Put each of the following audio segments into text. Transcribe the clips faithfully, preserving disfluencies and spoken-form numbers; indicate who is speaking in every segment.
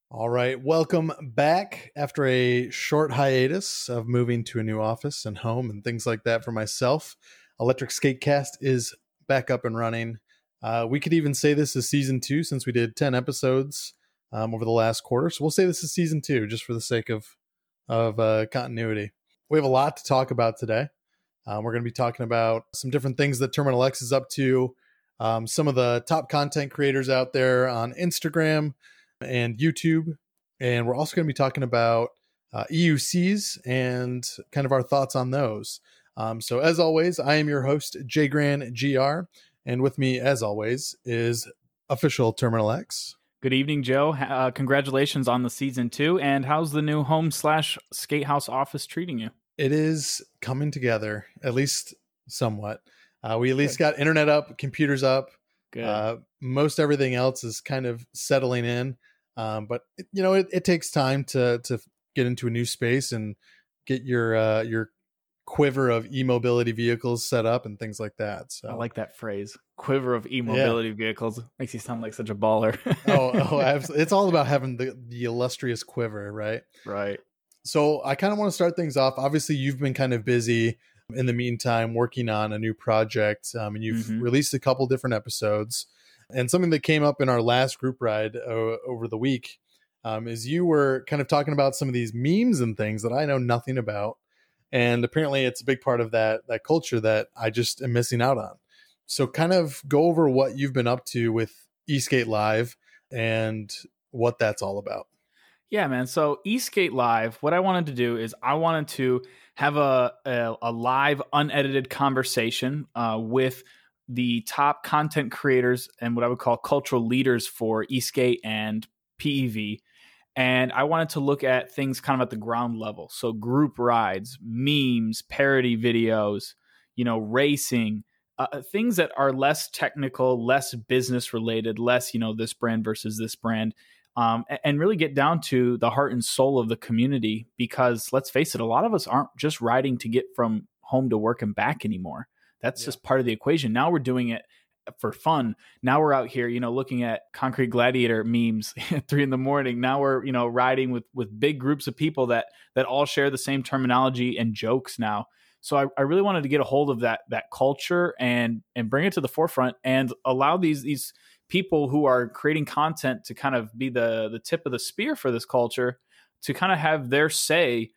Speaker 1: All right, welcome back after a short hiatus of moving to a new office and home and things like that for myself. Electric Skatecast is back up and running. Uh, we could even say this is season two since we did ten episodes um, over the last quarter. So we'll say this is season two just for the sake of, of uh, continuity. We have a lot to talk about today. Um, we're going to be talking about some different things that Terminal X is up to, um, some of the top content creators out there on Instagram and YouTube. And we're also going to be talking about uh, E U Cs and kind of our thoughts on those. Um, so as always, I am your host, J Gran G R. And with me, as always, is official Terminal X.
Speaker 2: Good evening, Joe. Uh, congratulations on the season two. And how's the new home slash skate house office treating you?
Speaker 1: It is coming together, at least somewhat. Uh, we at least Good. got internet up, computers up.
Speaker 2: Good.
Speaker 1: Uh, most everything else is kind of settling in. Um, but it, you know, it, it takes time to to get into a new space and get your uh, your quiver of e-mobility vehicles set up and things like that. So
Speaker 2: I like that phrase, quiver of e-mobility yeah. vehicles. Makes you sound like such a baller.
Speaker 1: oh, oh, absolutely. It's all about having the, the illustrious quiver, right?
Speaker 2: Right.
Speaker 1: So I kind of want to start things off. Obviously, you've been kind of busy in the meantime working on a new project, um, and you've mm-hmm. released a couple different episodes. And something that came up in our last group ride uh, over the week um, is you were kind of talking about some of these memes and things that I know nothing about. And apparently it's a big part of that that culture that I just am missing out on. So kind of go over what you've been up to with eSkate Live and what that's all about.
Speaker 2: Yeah, man. So eSkate Live, what I wanted to do is I wanted to have a, a, a live, unedited conversation uh, with the top content creators and what I would call cultural leaders for eSkate and P E V. And I wanted to look at things kind of at the ground level. So group rides, memes, parody videos, you know, racing, uh, things that are less technical, less business related, less, you know, this brand versus this brand. Um, and really get down to the heart and soul of the community, because let's face it, a lot of us aren't just riding to get from home to work and back anymore. That's yeah. just part of the equation. Now we're doing it for fun. Now we're out here, you know, looking at Concrete Gladiator memes at three in the morning. Now we're, you know, riding with, with big groups of people that, that all share the same terminology and jokes now. So I, I really wanted to get a hold of that, that culture and, and bring it to the forefront and allow these, these people who are creating content to kind of be the, the tip of the spear for this culture to kind of have their say.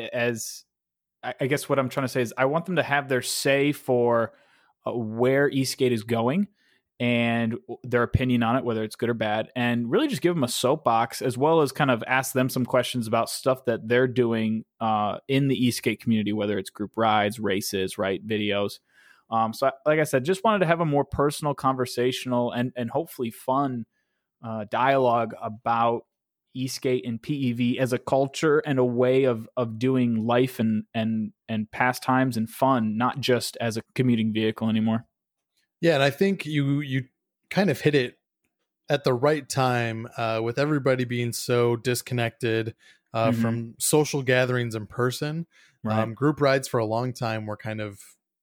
Speaker 2: As I guess what I'm trying to say is I want them to have their say for uh, where eSkate is going and their opinion on it, whether it's good or bad, and really just give them a soapbox, as well as kind of ask them some questions about stuff that they're doing uh, in the eSkate community, whether it's group rides, races, right, videos. Um, so like I said, just wanted to have a more personal, conversational, and, and hopefully fun uh, dialogue about eSkate and P E V as a culture and a way of of doing life and and and pastimes and fun, not just as a commuting vehicle anymore.
Speaker 1: Yeah, and I think you you kind of hit it at the right time uh, with everybody being so disconnected uh, mm-hmm. from social gatherings in person.
Speaker 2: Right.
Speaker 1: Um, group rides for a long time were kind of,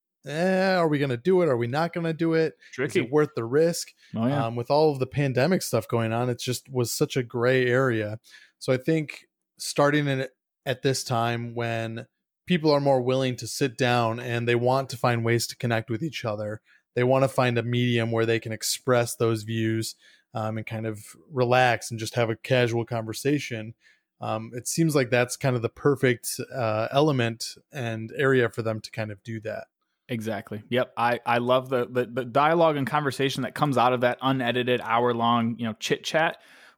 Speaker 1: eh, are we going to do it? Are we not going to do it?
Speaker 2: Tricky.
Speaker 1: Is it worth the risk?
Speaker 2: Oh, yeah.
Speaker 1: Um, with all of the pandemic stuff going on, it just was such a gray area. So I think starting in at this time when people are more willing to sit down and they want to find ways to connect with each other, they want to find a medium where they can express those views um, and kind of relax and just have a casual conversation. Um, it seems like that's kind of the perfect uh, element and area for them to kind of do that.
Speaker 2: Exactly. Yep. I, I love the, the the dialogue and conversation that comes out of that unedited hour long, you know, chit chat.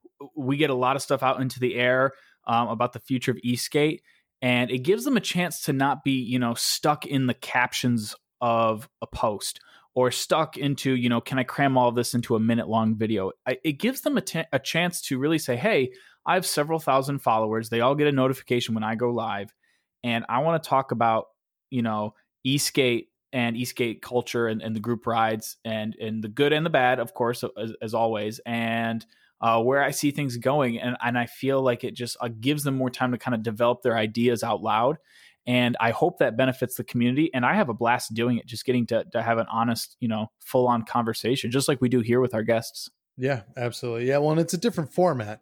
Speaker 2: We get a lot of stuff out into the air um, about the future of eSkate, and it gives them a chance to not be, you know, stuck in the captions of a post or stuck into, you know, can I cram all of this into a minute long video? I, it gives them a, t- a chance to really say, hey, I have several thousand followers. They all get a notification when I go live, and I want to talk about, you know, eSkate and eSkate culture and, and the group rides and, and the good and the bad, of course, as, as always, and uh, where I see things going. And, and I feel like it just uh, gives them more time to kind of develop their ideas out loud. And I hope that benefits the community. And I have a blast doing it, just getting to, to have an honest, you know, full on conversation, just like we do here with our guests.
Speaker 1: Yeah, absolutely. Yeah. Well, and it's a different format.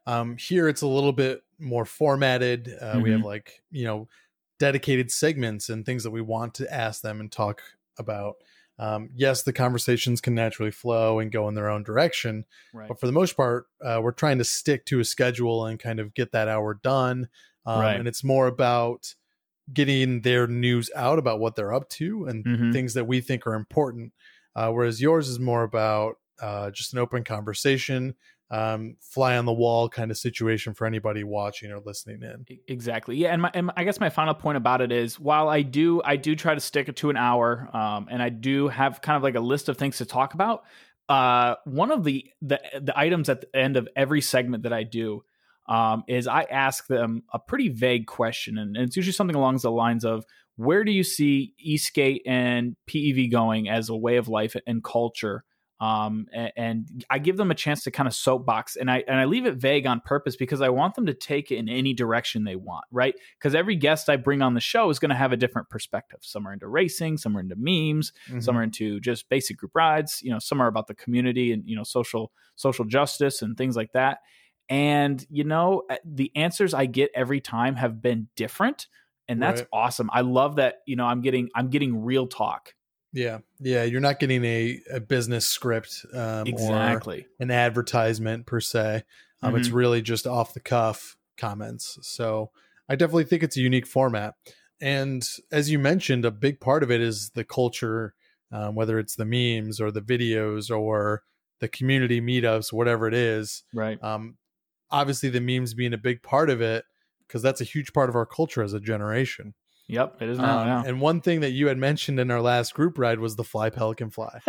Speaker 1: Um, here it's a little bit more formatted. Uh, mm-hmm. We have like, you know, dedicated segments and things that we want to ask them and talk about. Um, yes, the conversations can naturally flow and go in their own direction, right. but for the most part, uh, we're trying to stick to a schedule and kind of get that hour done. Um, right. And it's more about getting their news out about what they're up to and mm-hmm. things that we think are important. Uh, whereas yours is more about uh, just an open conversation, um, fly on the wall kind of situation for anybody watching or listening in.
Speaker 2: Exactly. Yeah. And, my, and I guess my final point about it is, while I do, I do try to stick it to an hour, um, and I do have kind of like a list of things to talk about. Uh, one of the, the, the items at the end of every segment that I do, um, is I ask them a pretty vague question. And, and it's usually something along the lines of, where do you see eSkate and P E V going as a way of life and culture? Um, and, and I give them a chance to kind of soapbox, and I and I leave it vague on purpose because I want them to take it in any direction they want, right? Because every guest I bring on the show is going to have a different perspective. Some are into racing, some are into memes, mm-hmm. some are into just basic group rides. You know, some are about the community and, you know, social social justice and things like that. And, you know, the answers I get every time have been different, and that's right. awesome. I love that. You know, I'm getting I'm getting real talk.
Speaker 1: Yeah. Yeah. You're not getting a, a business script um,
Speaker 2: exactly.
Speaker 1: or an advertisement per se. Um, mm-hmm. It's really just off the cuff comments. So I definitely think it's a unique format. And as you mentioned, a big part of it is the culture, um, whether it's the memes or the videos or the community meetups, whatever it is.
Speaker 2: Right.
Speaker 1: Um, obviously the memes being a big part of it, because that's a huge part of our culture as a generation.
Speaker 2: Yep, it is now.
Speaker 1: Um,
Speaker 2: yeah.
Speaker 1: And one thing that you had mentioned in our last group ride was the Fly Pelican Fly.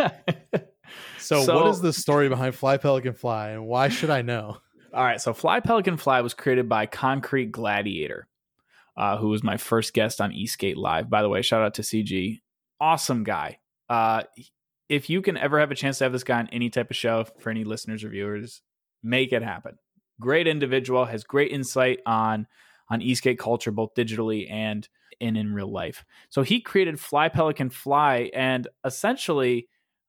Speaker 1: so, so what is the story behind Fly Pelican Fly, and why should I know?
Speaker 2: All right, so Fly Pelican Fly was created by Concrete Gladiator, uh, who was my first guest on eSkate Live. By the way, shout out to C G. Awesome guy. Uh, if you can ever have a chance to have this guy on any type of show, for any listeners or viewers, make it happen. Great individual, has great insight on, on eSkate culture, both digitally and in in real life. So he created Fly Pelican Fly, and essentially,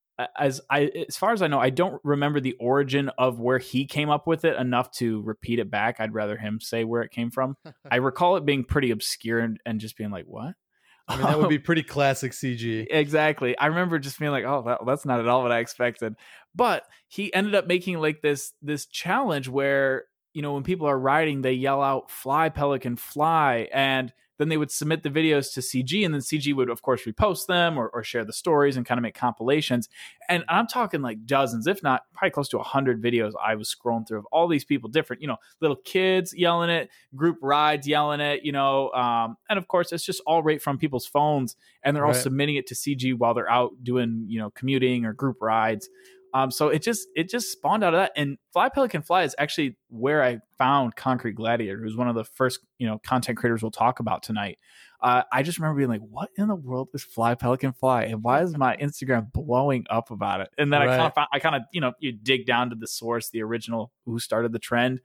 Speaker 2: as I as far as I know, I don't remember the origin of where he came up with it enough to repeat it back. I'd rather him say where it came from. I recall it being pretty obscure and, and just being like, what?
Speaker 1: I mean, that would be pretty classic C G.
Speaker 2: Exactly. I remember just being like, oh, that, that's not at all what I expected. But he ended up making like this this challenge where, you know, when people are riding, they yell out, "Fly Pelican Fly," and then they would submit the videos to C G, and then C G would, of course, repost them or, or share the stories and kind of make compilations. And I'm talking like dozens, if not probably close to a hundred videos I was scrolling through of all these people, different, you know, little kids yelling it, group rides yelling it, you know, um, and of course, it's just all right from people's phones, and they're all
Speaker 1: right.
Speaker 2: submitting it to C G while they're out doing, you know, commuting or group rides. Um, so it just it just spawned out of that. And Fly Pelican Fly is actually where I found Concrete Gladiator, who's one of the first, you know, content creators we'll talk about tonight. Uh, I just remember being like, what in the world is Fly Pelican Fly? And why is my Instagram blowing up about it? And then right. I kind of found, I kind of, you know, you dig down to the source, the original, who started the trend.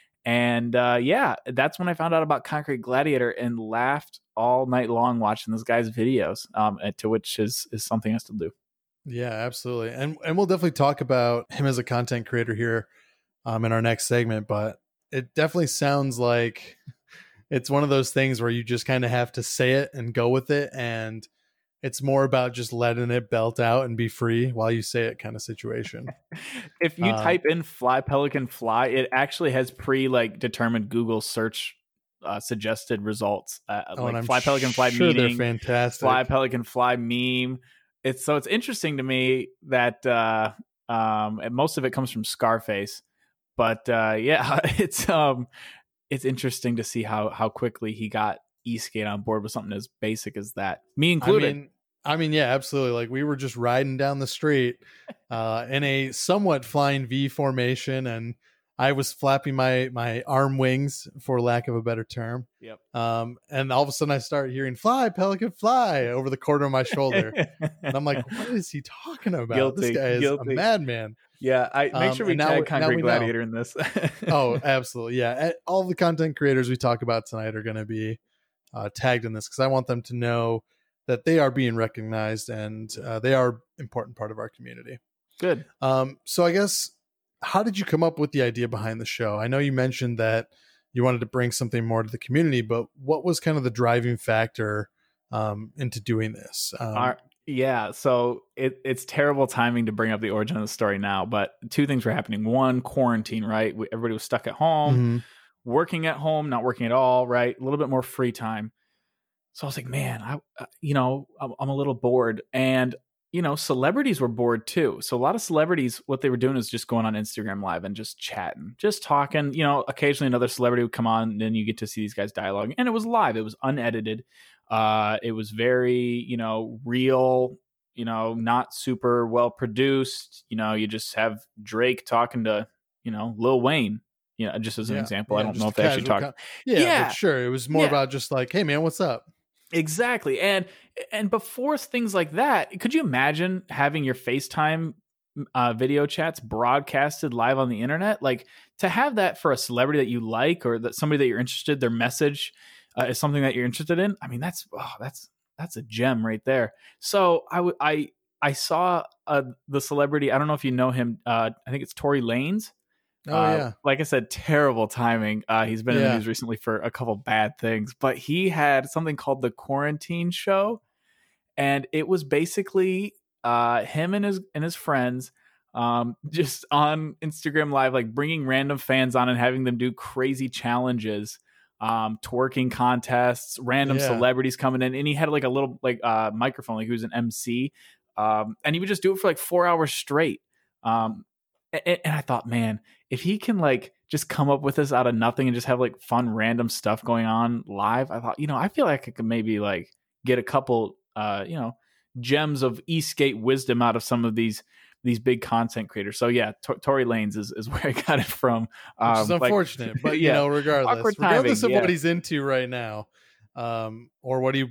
Speaker 2: And uh, yeah, that's when I found out about Concrete Gladiator and laughed all night long watching this guy's videos, um, to which is, is something I still do.
Speaker 1: Yeah, absolutely. And and we'll definitely talk about him as a content creator here um, in our next segment, but it definitely sounds like it's one of those things where you just kind of have to say it and go with it. And it's more about just letting it belt out and be free while you say it kind of situation.
Speaker 2: If you
Speaker 1: um,
Speaker 2: type in Fly Pelican Fly, it actually has pre like determined Google search uh, suggested results. Uh,
Speaker 1: oh,
Speaker 2: like
Speaker 1: and
Speaker 2: Fly Pelican Fly
Speaker 1: sure
Speaker 2: meeting,
Speaker 1: they're fantastic.
Speaker 2: Fly Pelican Fly meme. It's so it's interesting to me that uh, um, and most of it comes from Scarface, but uh, yeah, it's um, it's interesting to see how how quickly he got eSkate on board with something as basic as that, me included.
Speaker 1: I mean, I mean, yeah, absolutely. Like we were just riding down the street uh, in a somewhat flying V formation, and I was flapping my my arm wings, for lack of a better term.
Speaker 2: Yep.
Speaker 1: Um, and all of a sudden, I start hearing "Fly, Pelican, fly" over the corner of my shoulder, and I'm like, "What is he talking about?
Speaker 2: Guilty,
Speaker 1: this guy is
Speaker 2: guilty.
Speaker 1: a madman."
Speaker 2: Yeah, I make
Speaker 1: um,
Speaker 2: sure we
Speaker 1: now,
Speaker 2: tag Concrete Gladiator
Speaker 1: know.
Speaker 2: in this.
Speaker 1: Oh, absolutely, yeah. All the content creators we talk about tonight are going to be uh, tagged in this because I want them to know that they are being recognized and uh, they are an important part of our community.
Speaker 2: Good.
Speaker 1: Um, so I guess how did you come up with the idea behind the show? I know you mentioned that you wanted to bring something more to the community, but what was kind of the driving factor um, into doing this? Um,
Speaker 2: Our, yeah, so it, it's terrible timing to bring up the origin of the story now, but two things were happening. One, quarantine, right? We, everybody was stuck at home,
Speaker 1: mm-hmm.
Speaker 2: working at home, not working at all, right? A little bit more free time. So I was like, man, I, you know, I'm, I'm a little bored. And, you know, celebrities were bored too. So a lot of celebrities, what they were doing is just going on Instagram Live and just chatting, just talking. You know, occasionally another celebrity would come on, and then you get to see these guys dialogue. And it was live. It was unedited. Uh, it was very, you know, real, you know, not super well produced. You know, you just have Drake talking to, you know, Lil Wayne. You know, just as an
Speaker 1: yeah,
Speaker 2: example.
Speaker 1: yeah,
Speaker 2: I don't know if they actually talk.
Speaker 1: Con- yeah,
Speaker 2: yeah,
Speaker 1: but sure. It was more
Speaker 2: yeah.
Speaker 1: about just like, hey, man, what's up?
Speaker 2: Exactly. And and before things like that, could you imagine having your FaceTime uh, video chats broadcasted live on the internet? Like, to have that for a celebrity that you like, or that somebody that you're interested, their message uh, is something that you're interested in. I mean, that's oh, that's that's a gem right there. So I w- I I saw uh, the celebrity. I don't know if you know him. Uh, I think it's Tory Lanez.
Speaker 1: Oh
Speaker 2: uh,
Speaker 1: yeah.
Speaker 2: Like I said, terrible timing. Uh, he's been in
Speaker 1: Yeah.
Speaker 2: the news recently for a couple bad things, but he had something called the Quarantine Show, and it was basically uh, him and his and his friends um, just on Instagram Live, like bringing random fans on and having them do crazy challenges, um, twerking contests, random
Speaker 1: Yeah.
Speaker 2: celebrities coming in, and he had like a little like uh, microphone, like he was an M C, um, and he would just do it for like four hours straight. Um, and, and I thought, man, if he can like just come up with this out of nothing and just have like fun random stuff going on live, I thought, you know, I feel like I could maybe like get a couple, uh, you know, gems of Eastgate wisdom out of some of these these big content creators. So yeah, T- Tory Lanez is, is where I got it from. Um,
Speaker 1: Which is unfortunate,
Speaker 2: like,
Speaker 1: but you
Speaker 2: yeah,
Speaker 1: know, regardless,
Speaker 2: awkward
Speaker 1: regardless
Speaker 2: timing,
Speaker 1: of
Speaker 2: yeah.
Speaker 1: what he's into right now, um, or what he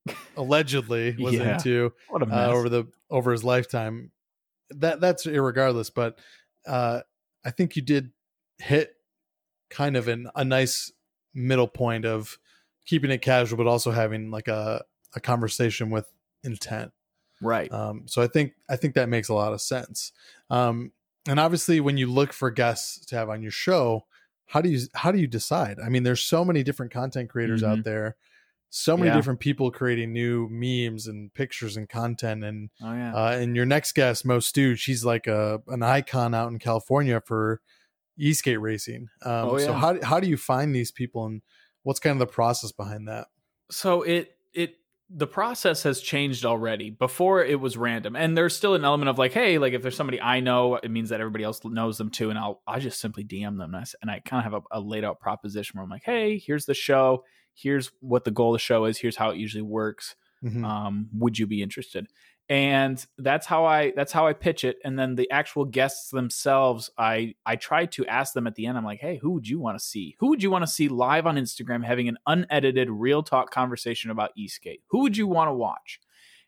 Speaker 1: allegedly was
Speaker 2: Yeah.
Speaker 1: into
Speaker 2: What a mess.
Speaker 1: uh, over the over his lifetime, that that's irregardless. But uh, I think you did hit kind of an, a nice middle point of keeping it casual, but also having like a, a conversation with intent.
Speaker 2: Right.
Speaker 1: Um, so I think, I think that makes a lot of sense. Um, and obviously when you look for guests to have on your show, how do you, how do you decide? I mean, there's so many different content creators
Speaker 2: Mhm.
Speaker 1: out there, so many
Speaker 2: Yeah.
Speaker 1: different people creating new memes and pictures and content. And,
Speaker 2: Oh yeah.
Speaker 1: uh, and your next guest, Mo Stu, she's like a, an icon out in California for e-skate racing. Um,
Speaker 2: Oh,
Speaker 1: so
Speaker 2: yeah.
Speaker 1: how, how do you find these people, and what's kind of the process behind that?
Speaker 2: So it it the process has changed already. Before it was random, and there's still an element of like, hey, like if there's somebody I know, it means that everybody else knows them too, and I'll I just simply D M them, and I, s- and I kind of have a, a laid out proposition where I'm like, hey, here's the show, here's what the goal of the show is, here's how it usually works.
Speaker 1: Mhm.
Speaker 2: Um, would you be interested? And that's how I that's how I pitch it. And then the actual guests themselves, I I try to ask them at the end. I'm like, hey, who would you want to see? Who would you want to see live on Instagram having an unedited, real talk conversation about e-skate? Who would you want to watch?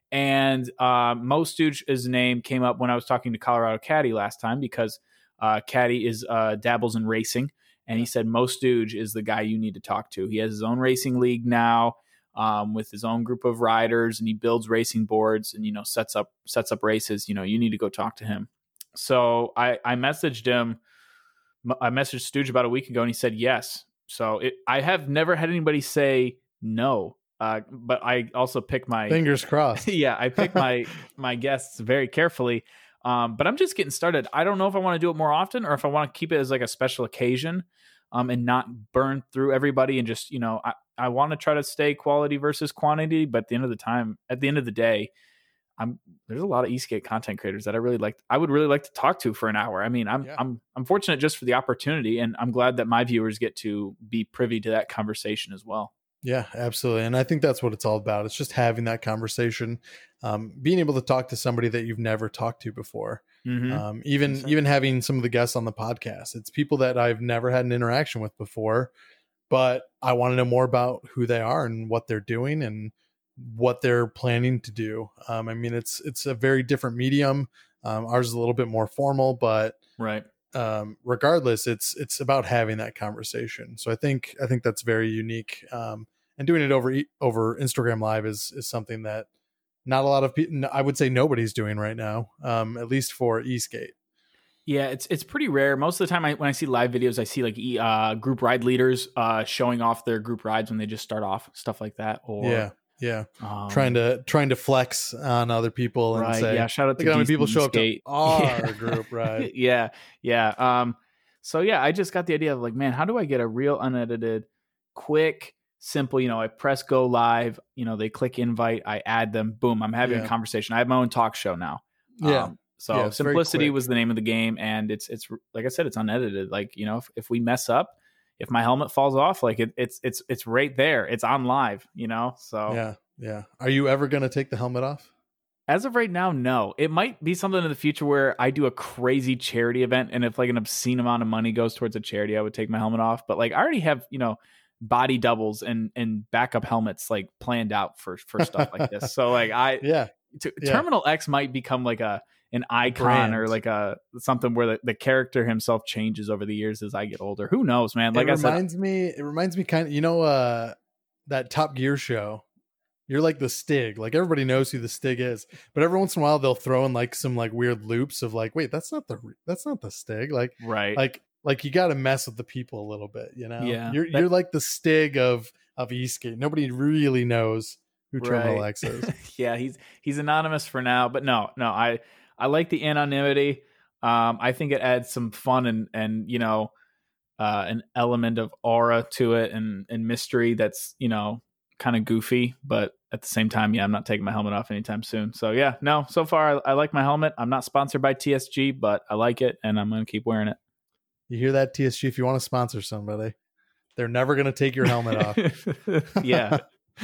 Speaker 2: And uh, Mo Stooge's name came up when I was talking to Colorado Caddy last time, because uh, Caddy is uh, dabbles in racing, and he said Mo Stooge is the guy you need to talk to. He has his own racing league now, um, with his own group of riders, and he builds racing boards and, you know, sets up sets up races. You know, you need to go talk to him. So I, I messaged him. I messaged Stooge about a week ago, and he said yes. So it, I have never had anybody say no. Uh, but I also pick my
Speaker 1: Fingers crossed.
Speaker 2: yeah, I pick my my guests very carefully. Um, but I'm just getting started. I don't know if I want to do it more often, or if I want to keep it as like a special occasion, um, and not burn through everybody. And just, you know, I, I want to try to stay quality versus quantity. But at the end of the time, at the end of the day, I'm there's a lot of e-skate content creators that I really like. I would really like to talk to for an hour. I mean, I'm
Speaker 1: Yeah.
Speaker 2: I'm I'm fortunate just for the opportunity, and I'm glad that my viewers get to be privy to that conversation as well.
Speaker 1: Yeah, absolutely. And I think that's what it's all about. It's just having that conversation, um, being able to talk to somebody that you've never talked to before.
Speaker 2: Mm-hmm.
Speaker 1: Um, even,
Speaker 2: Exactly.
Speaker 1: even having some of the guests on the podcast, it's people that I've never had an interaction with before, but I want to know more about who they are and what they're doing and what they're planning to do. Um, I mean, it's, it's a very different medium. Um, ours is a little bit more formal, but
Speaker 2: Right.
Speaker 1: um, regardless, it's, it's about having that conversation. So I think, I think that's very unique. Um, and doing it over, over Instagram Live is, is something that not a lot of people, I would say nobody's doing right now. Um, at least for e-skate.
Speaker 2: Yeah, it's it's pretty rare. Most of the time, I, when I see live videos, I see like e- uh, group ride leaders uh, showing off their group rides when they just start off, stuff like that. Or
Speaker 1: Yeah, yeah,
Speaker 2: um,
Speaker 1: trying to trying to flex on other people and
Speaker 2: right,
Speaker 1: say,
Speaker 2: yeah. Shout out
Speaker 1: look
Speaker 2: to
Speaker 1: how many
Speaker 2: D C
Speaker 1: people show up to
Speaker 2: Skate.
Speaker 1: our
Speaker 2: Yeah.
Speaker 1: group ride.
Speaker 2: yeah, yeah. Um, so yeah, I just got the idea of like, man, how do I get a real unedited, quick, simple? You know, I press go live. You know, they click invite. I add them. Boom, I'm having
Speaker 1: Yeah.
Speaker 2: a conversation. I have my own talk show now.
Speaker 1: Yeah.
Speaker 2: Um, So
Speaker 1: Yeah, it's very
Speaker 2: simplicity
Speaker 1: quick.
Speaker 2: was the name of the game, and it's it's like I said, it's unedited. Like, you know, if, if we mess up, if my helmet falls off, like it, it's it's it's right there. It's on live, you know. So
Speaker 1: Yeah, yeah. Are you ever going to take the helmet off?
Speaker 2: as of right now, no. It might be something in the future where I do a crazy charity event, and if like an obscene amount of money goes towards a charity, I would take my helmet off. But like I already have, you know, body doubles and and backup helmets like planned out for for stuff like this. So like I
Speaker 1: Yeah,
Speaker 2: T-
Speaker 1: yeah.
Speaker 2: Terminal X might become like a an icon
Speaker 1: brand.
Speaker 2: or like a something where the, the character himself changes over the years as I get older. Who knows, man? Like
Speaker 1: it
Speaker 2: I said,
Speaker 1: reminds me. It reminds me kind of. You know, uh, that Top Gear show. You're like the Stig. Like everybody knows who the Stig is, but every once in a while they'll throw in like some like weird loops of like, wait, that's not the that's not the Stig. Like,
Speaker 2: right?
Speaker 1: like, like you got to mess with the people a little bit. You know,
Speaker 2: Yeah,
Speaker 1: You're
Speaker 2: that-
Speaker 1: you're like the Stig of of Eastgate. Nobody really knows who Terminal
Speaker 2: Right.
Speaker 1: X is.
Speaker 2: yeah, he's he's anonymous for now, but no, no, I I like the anonymity. Um, I think it adds some fun and and you know, uh, an element of aura to it and and mystery that's, you know, kind of goofy, but at the same time, yeah, I'm not taking my helmet off anytime soon. So yeah, no, so far I, I like my helmet. I'm not sponsored by T S G, but I like it and I'm gonna keep wearing it.
Speaker 1: You hear that, T S G? If you want to sponsor somebody, they're never going to take your helmet off.
Speaker 2: yeah.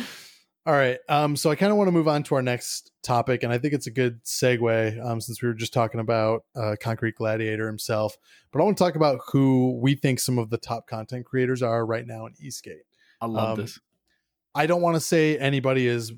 Speaker 1: All right. Um, so I kind of want to move on to our next topic, and I think it's a good segue um, since we were just talking about uh, Concrete Gladiator himself. But I want to talk about who we think some of the top content creators are right now in Eastgate.
Speaker 2: I love
Speaker 1: Um,
Speaker 2: this.
Speaker 1: I don't want to say anybody is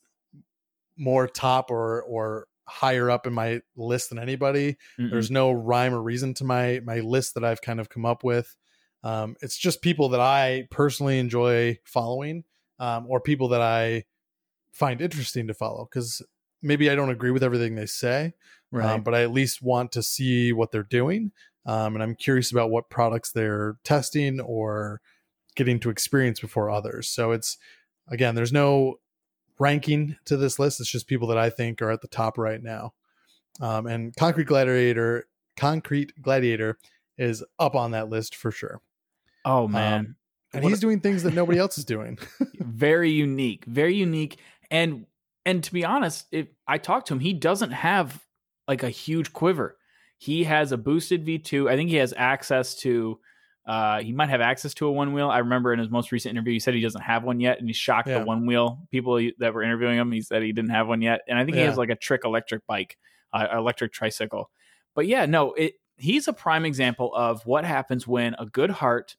Speaker 1: more top or or higher up in my list than anybody.
Speaker 2: Mm-mm.
Speaker 1: There's no rhyme or reason to my my list that I've kind of come up with. Um, it's just people that I personally enjoy following, um, or people that I find interesting to follow, because maybe I don't agree with everything they say,
Speaker 2: right.
Speaker 1: um, but I at least want to see what they're doing, um, and I'm curious about what products they're testing or getting to experience before others. So it's, again, there's no ranking to this list. It's just people that I think are at the top right now. Um, and Concrete Gladiator, Concrete Gladiator is up on that list for sure.
Speaker 2: Oh man.
Speaker 1: Um, and
Speaker 2: What
Speaker 1: he's
Speaker 2: a-
Speaker 1: doing things that nobody else is doing.
Speaker 2: very unique, very unique. And and to be honest, if I talked to him, he doesn't have like a huge quiver. He has a boosted V two. I think he has access to uh he might have access to a one wheel. I remember in his most recent interview he said he doesn't have one yet, and he shocked
Speaker 1: Yeah.
Speaker 2: the one wheel people that were interviewing him. He said he didn't have one yet. And I think he
Speaker 1: Yeah.
Speaker 2: has like a trick electric bike, uh, electric tricycle. But yeah, no, it he's a prime example of what happens when a good heart,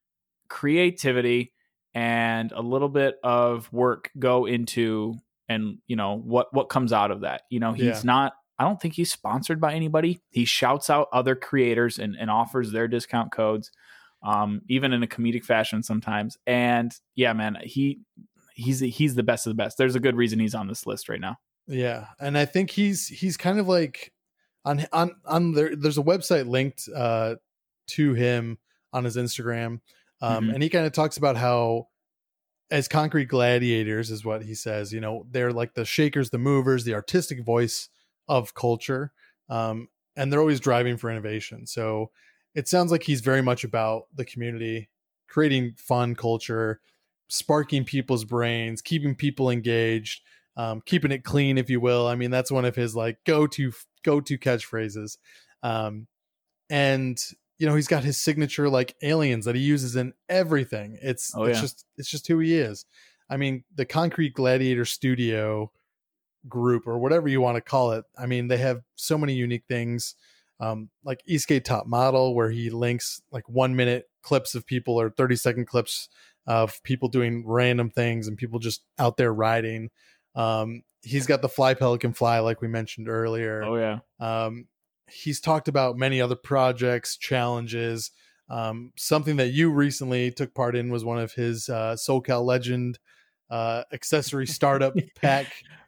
Speaker 2: creativity, and a little bit of work go into, and you know what what comes out of that. You know, he's
Speaker 1: Yeah.
Speaker 2: not, I don't think he's sponsored by anybody. He shouts out other creators and, and offers their discount codes, um, even in a comedic fashion sometimes. And yeah, man, he he's he's the best of the best. There's a good reason he's on this list right now.
Speaker 1: Yeah, and I think he's he's kind of like on on on there. There's a website linked uh, to him on his Instagram, um,
Speaker 2: Mhm.
Speaker 1: and he kind of talks about how, as Concrete Gladiators is what he says. You know, they're like the shakers, the movers, the artistic voice of culture, um, and they're always driving for innovation. So it sounds like he's very much about the community, creating fun culture, sparking people's brains, keeping people engaged. Um, keeping it clean, if you will. I mean, that's one of his like go-to go-to catchphrases. Um, and you know, he's got his signature like aliens that he uses in everything. It's
Speaker 2: Oh,
Speaker 1: it's
Speaker 2: yeah.
Speaker 1: just it's just who he is. I mean, the Concrete Gladiator Studio group, or whatever you want to call it. I mean, they have so many unique things. Um, like Eastgate Top Model, where he links like one minute clips of people or thirty second clips of people doing random things and people just out there riding. Um, he's got the Fly Pelican Fly, like we mentioned earlier.
Speaker 2: Oh yeah.
Speaker 1: Um, he's talked about many other projects, challenges. Um, something that you recently took part in was one of his uh, SoCal Legend uh, accessory startup pack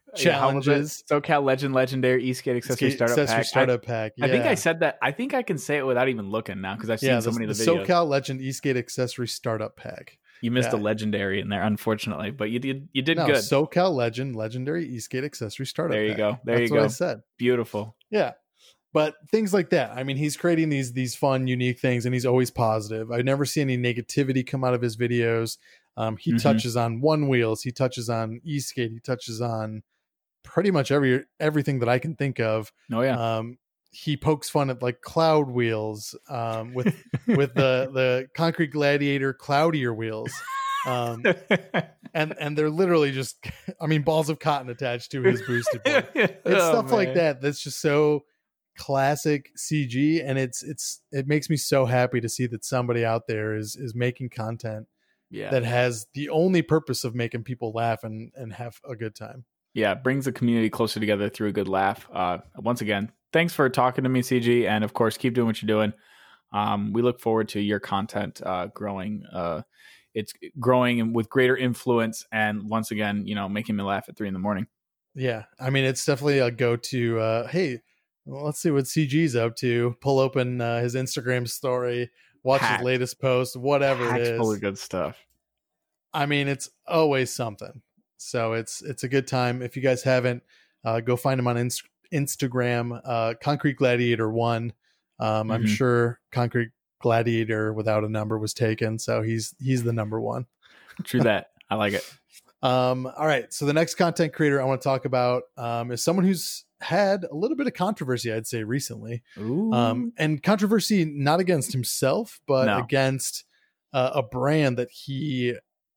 Speaker 2: Yeah, how was it?
Speaker 1: challenges.
Speaker 2: SoCal Legend Legendary Eastgate Accessory
Speaker 1: Skate-
Speaker 2: Startup
Speaker 1: accessory
Speaker 2: Pack.
Speaker 1: startup
Speaker 2: I,
Speaker 1: pack.
Speaker 2: I think
Speaker 1: yeah.
Speaker 2: I said that. I think I can say it without even looking now because I've seen
Speaker 1: yeah,
Speaker 2: so
Speaker 1: the,
Speaker 2: many of
Speaker 1: the
Speaker 2: the videos.
Speaker 1: SoCal Legend Eastgate Accessory Startup Pack.
Speaker 2: You missed
Speaker 1: Yeah.
Speaker 2: the legendary in there, unfortunately, but you did. You did
Speaker 1: No,
Speaker 2: good.
Speaker 1: SoCal Legend Legendary Eastgate Accessory Startup
Speaker 2: There you
Speaker 1: Pack.
Speaker 2: go. There
Speaker 1: That's
Speaker 2: you
Speaker 1: what
Speaker 2: go.
Speaker 1: I said.
Speaker 2: Beautiful.
Speaker 1: Yeah. But things like that. I mean, he's creating these these fun, unique things, and he's always positive. I never see any negativity come out of his videos. Um, he
Speaker 2: Mhm.
Speaker 1: touches on one wheels. He touches on Eastgate. He touches on pretty much every everything that I can think of.
Speaker 2: Oh yeah.
Speaker 1: Um, he pokes fun at like cloud wheels um, with with the the Concrete Gladiator cloudier wheels. Um, and and they're literally just, I mean, balls of cotton attached to his boosted board. It's
Speaker 2: Oh,
Speaker 1: stuff like
Speaker 2: man.
Speaker 1: that that's just so classic C G, and it's it's it makes me so happy to see that somebody out there is is making content
Speaker 2: Yeah.
Speaker 1: that has the only purpose of making people laugh and and have a good time.
Speaker 2: Yeah, it brings the community closer together through a good laugh. Uh, once again, thanks for talking to me, C G, and of course, keep doing what you're doing. Um, we look forward to your content uh, growing. Uh, it's growing with greater influence, and once again, you know, making me laugh at three in the morning.
Speaker 1: Yeah, I mean, it's definitely a go-to. Uh, hey, well, let's see what C G's up to. Pull open uh, his Instagram story, watch
Speaker 2: Packed.
Speaker 1: his latest post, whatever
Speaker 2: Packed
Speaker 1: it is.
Speaker 2: full of good stuff.
Speaker 1: I mean, it's always something. So it's it's a good time. If you guys haven't, uh, go find him on Inst- Instagram, uh, Concrete Gladiator One. Um, I'm
Speaker 2: Mhm.
Speaker 1: sure Concrete Gladiator without a number was taken, so he's he's the number one.
Speaker 2: True that. I like it.
Speaker 1: Um, all right, so the next content creator I want to talk about um, is someone who's had a little bit of controversy, I'd say, recently.
Speaker 2: Ooh.
Speaker 1: Um, and controversy not against himself, but
Speaker 2: No.
Speaker 1: against uh, a brand that he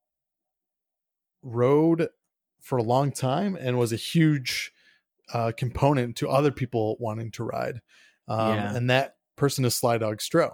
Speaker 1: rode for a long time and was a huge uh, component to other people wanting to ride. Um,
Speaker 2: Yeah.
Speaker 1: And that person is Sly Dog Stro.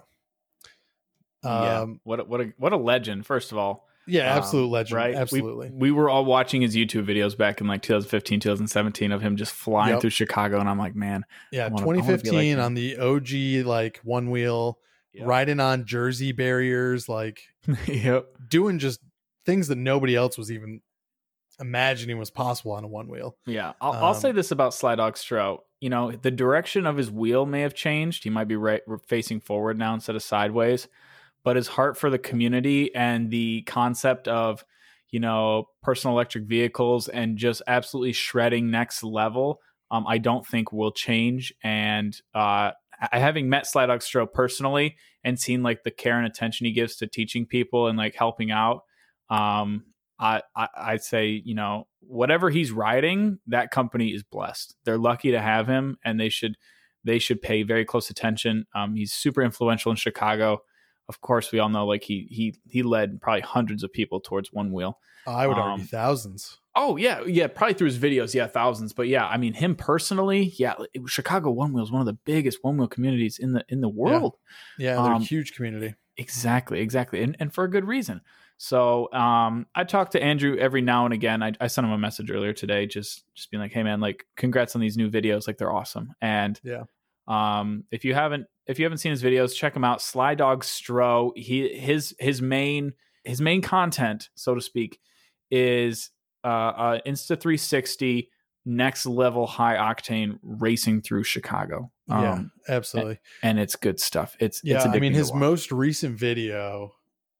Speaker 2: yeah.
Speaker 1: Um,
Speaker 2: What a, what a what a legend. First of all,
Speaker 1: yeah, absolute
Speaker 2: Um,
Speaker 1: legend.
Speaker 2: right? We-
Speaker 1: Absolutely.
Speaker 2: We, were all watching his YouTube videos back in like twenty fifteen, twenty seventeen of him just flying
Speaker 1: Yep.
Speaker 2: through Chicago, and I'm like, man,
Speaker 1: yeah.
Speaker 2: I wanna- I wanna be like
Speaker 1: twenty fifteen
Speaker 2: him.
Speaker 1: on the O G, like one wheel,
Speaker 2: Yep.
Speaker 1: riding on Jersey barriers, like
Speaker 2: yep.
Speaker 1: doing just things that nobody else was even imagining was possible on a one wheel.
Speaker 2: Yeah, I'll, I'll
Speaker 1: Um,
Speaker 2: say this about Sly Dog Stro. You know, the direction of his wheel may have changed. He might be right facing forward now instead of sideways. But his heart for the community and the concept of, you know, personal electric vehicles and just absolutely shredding next level, um, I don't think will change. And uh, I, having met Sly Dog Stro personally and seen like the care and attention he gives to teaching people and like helping out, um, I, I I'd say, you know, whatever he's riding, that company is blessed. They're lucky to have him, and they should they should pay very close attention. Um, he's super influential in Chicago. Of course, we all know like he he he led probably hundreds of people towards one wheel.
Speaker 1: I would
Speaker 2: Um,
Speaker 1: argue thousands.
Speaker 2: Oh yeah, yeah, probably through his videos, yeah, thousands. But yeah, I mean him personally, yeah, it, Chicago One Wheel is one of the biggest one wheel communities in the in the world.
Speaker 1: Yeah, they're
Speaker 2: um,
Speaker 1: a huge community.
Speaker 2: Exactly, exactly, and and for a good reason. So um, I talk to Andrew every now and again. I, I sent him a message earlier today, just just being like, "Hey man, like, congrats on these new videos. Like, they're awesome." And
Speaker 1: Yeah.
Speaker 2: um, if you haven't if you haven't seen his videos, check him out. Sly Dog Stro. He his his main his main content, so to speak, is uh, uh Insta three sixty next level high octane racing through Chicago.
Speaker 1: Yeah,
Speaker 2: Um,
Speaker 1: absolutely.
Speaker 2: and it's good stuff. It's
Speaker 1: Yeah,
Speaker 2: it's
Speaker 1: I mean,
Speaker 2: addicting to
Speaker 1: his
Speaker 2: watch.
Speaker 1: most recent video,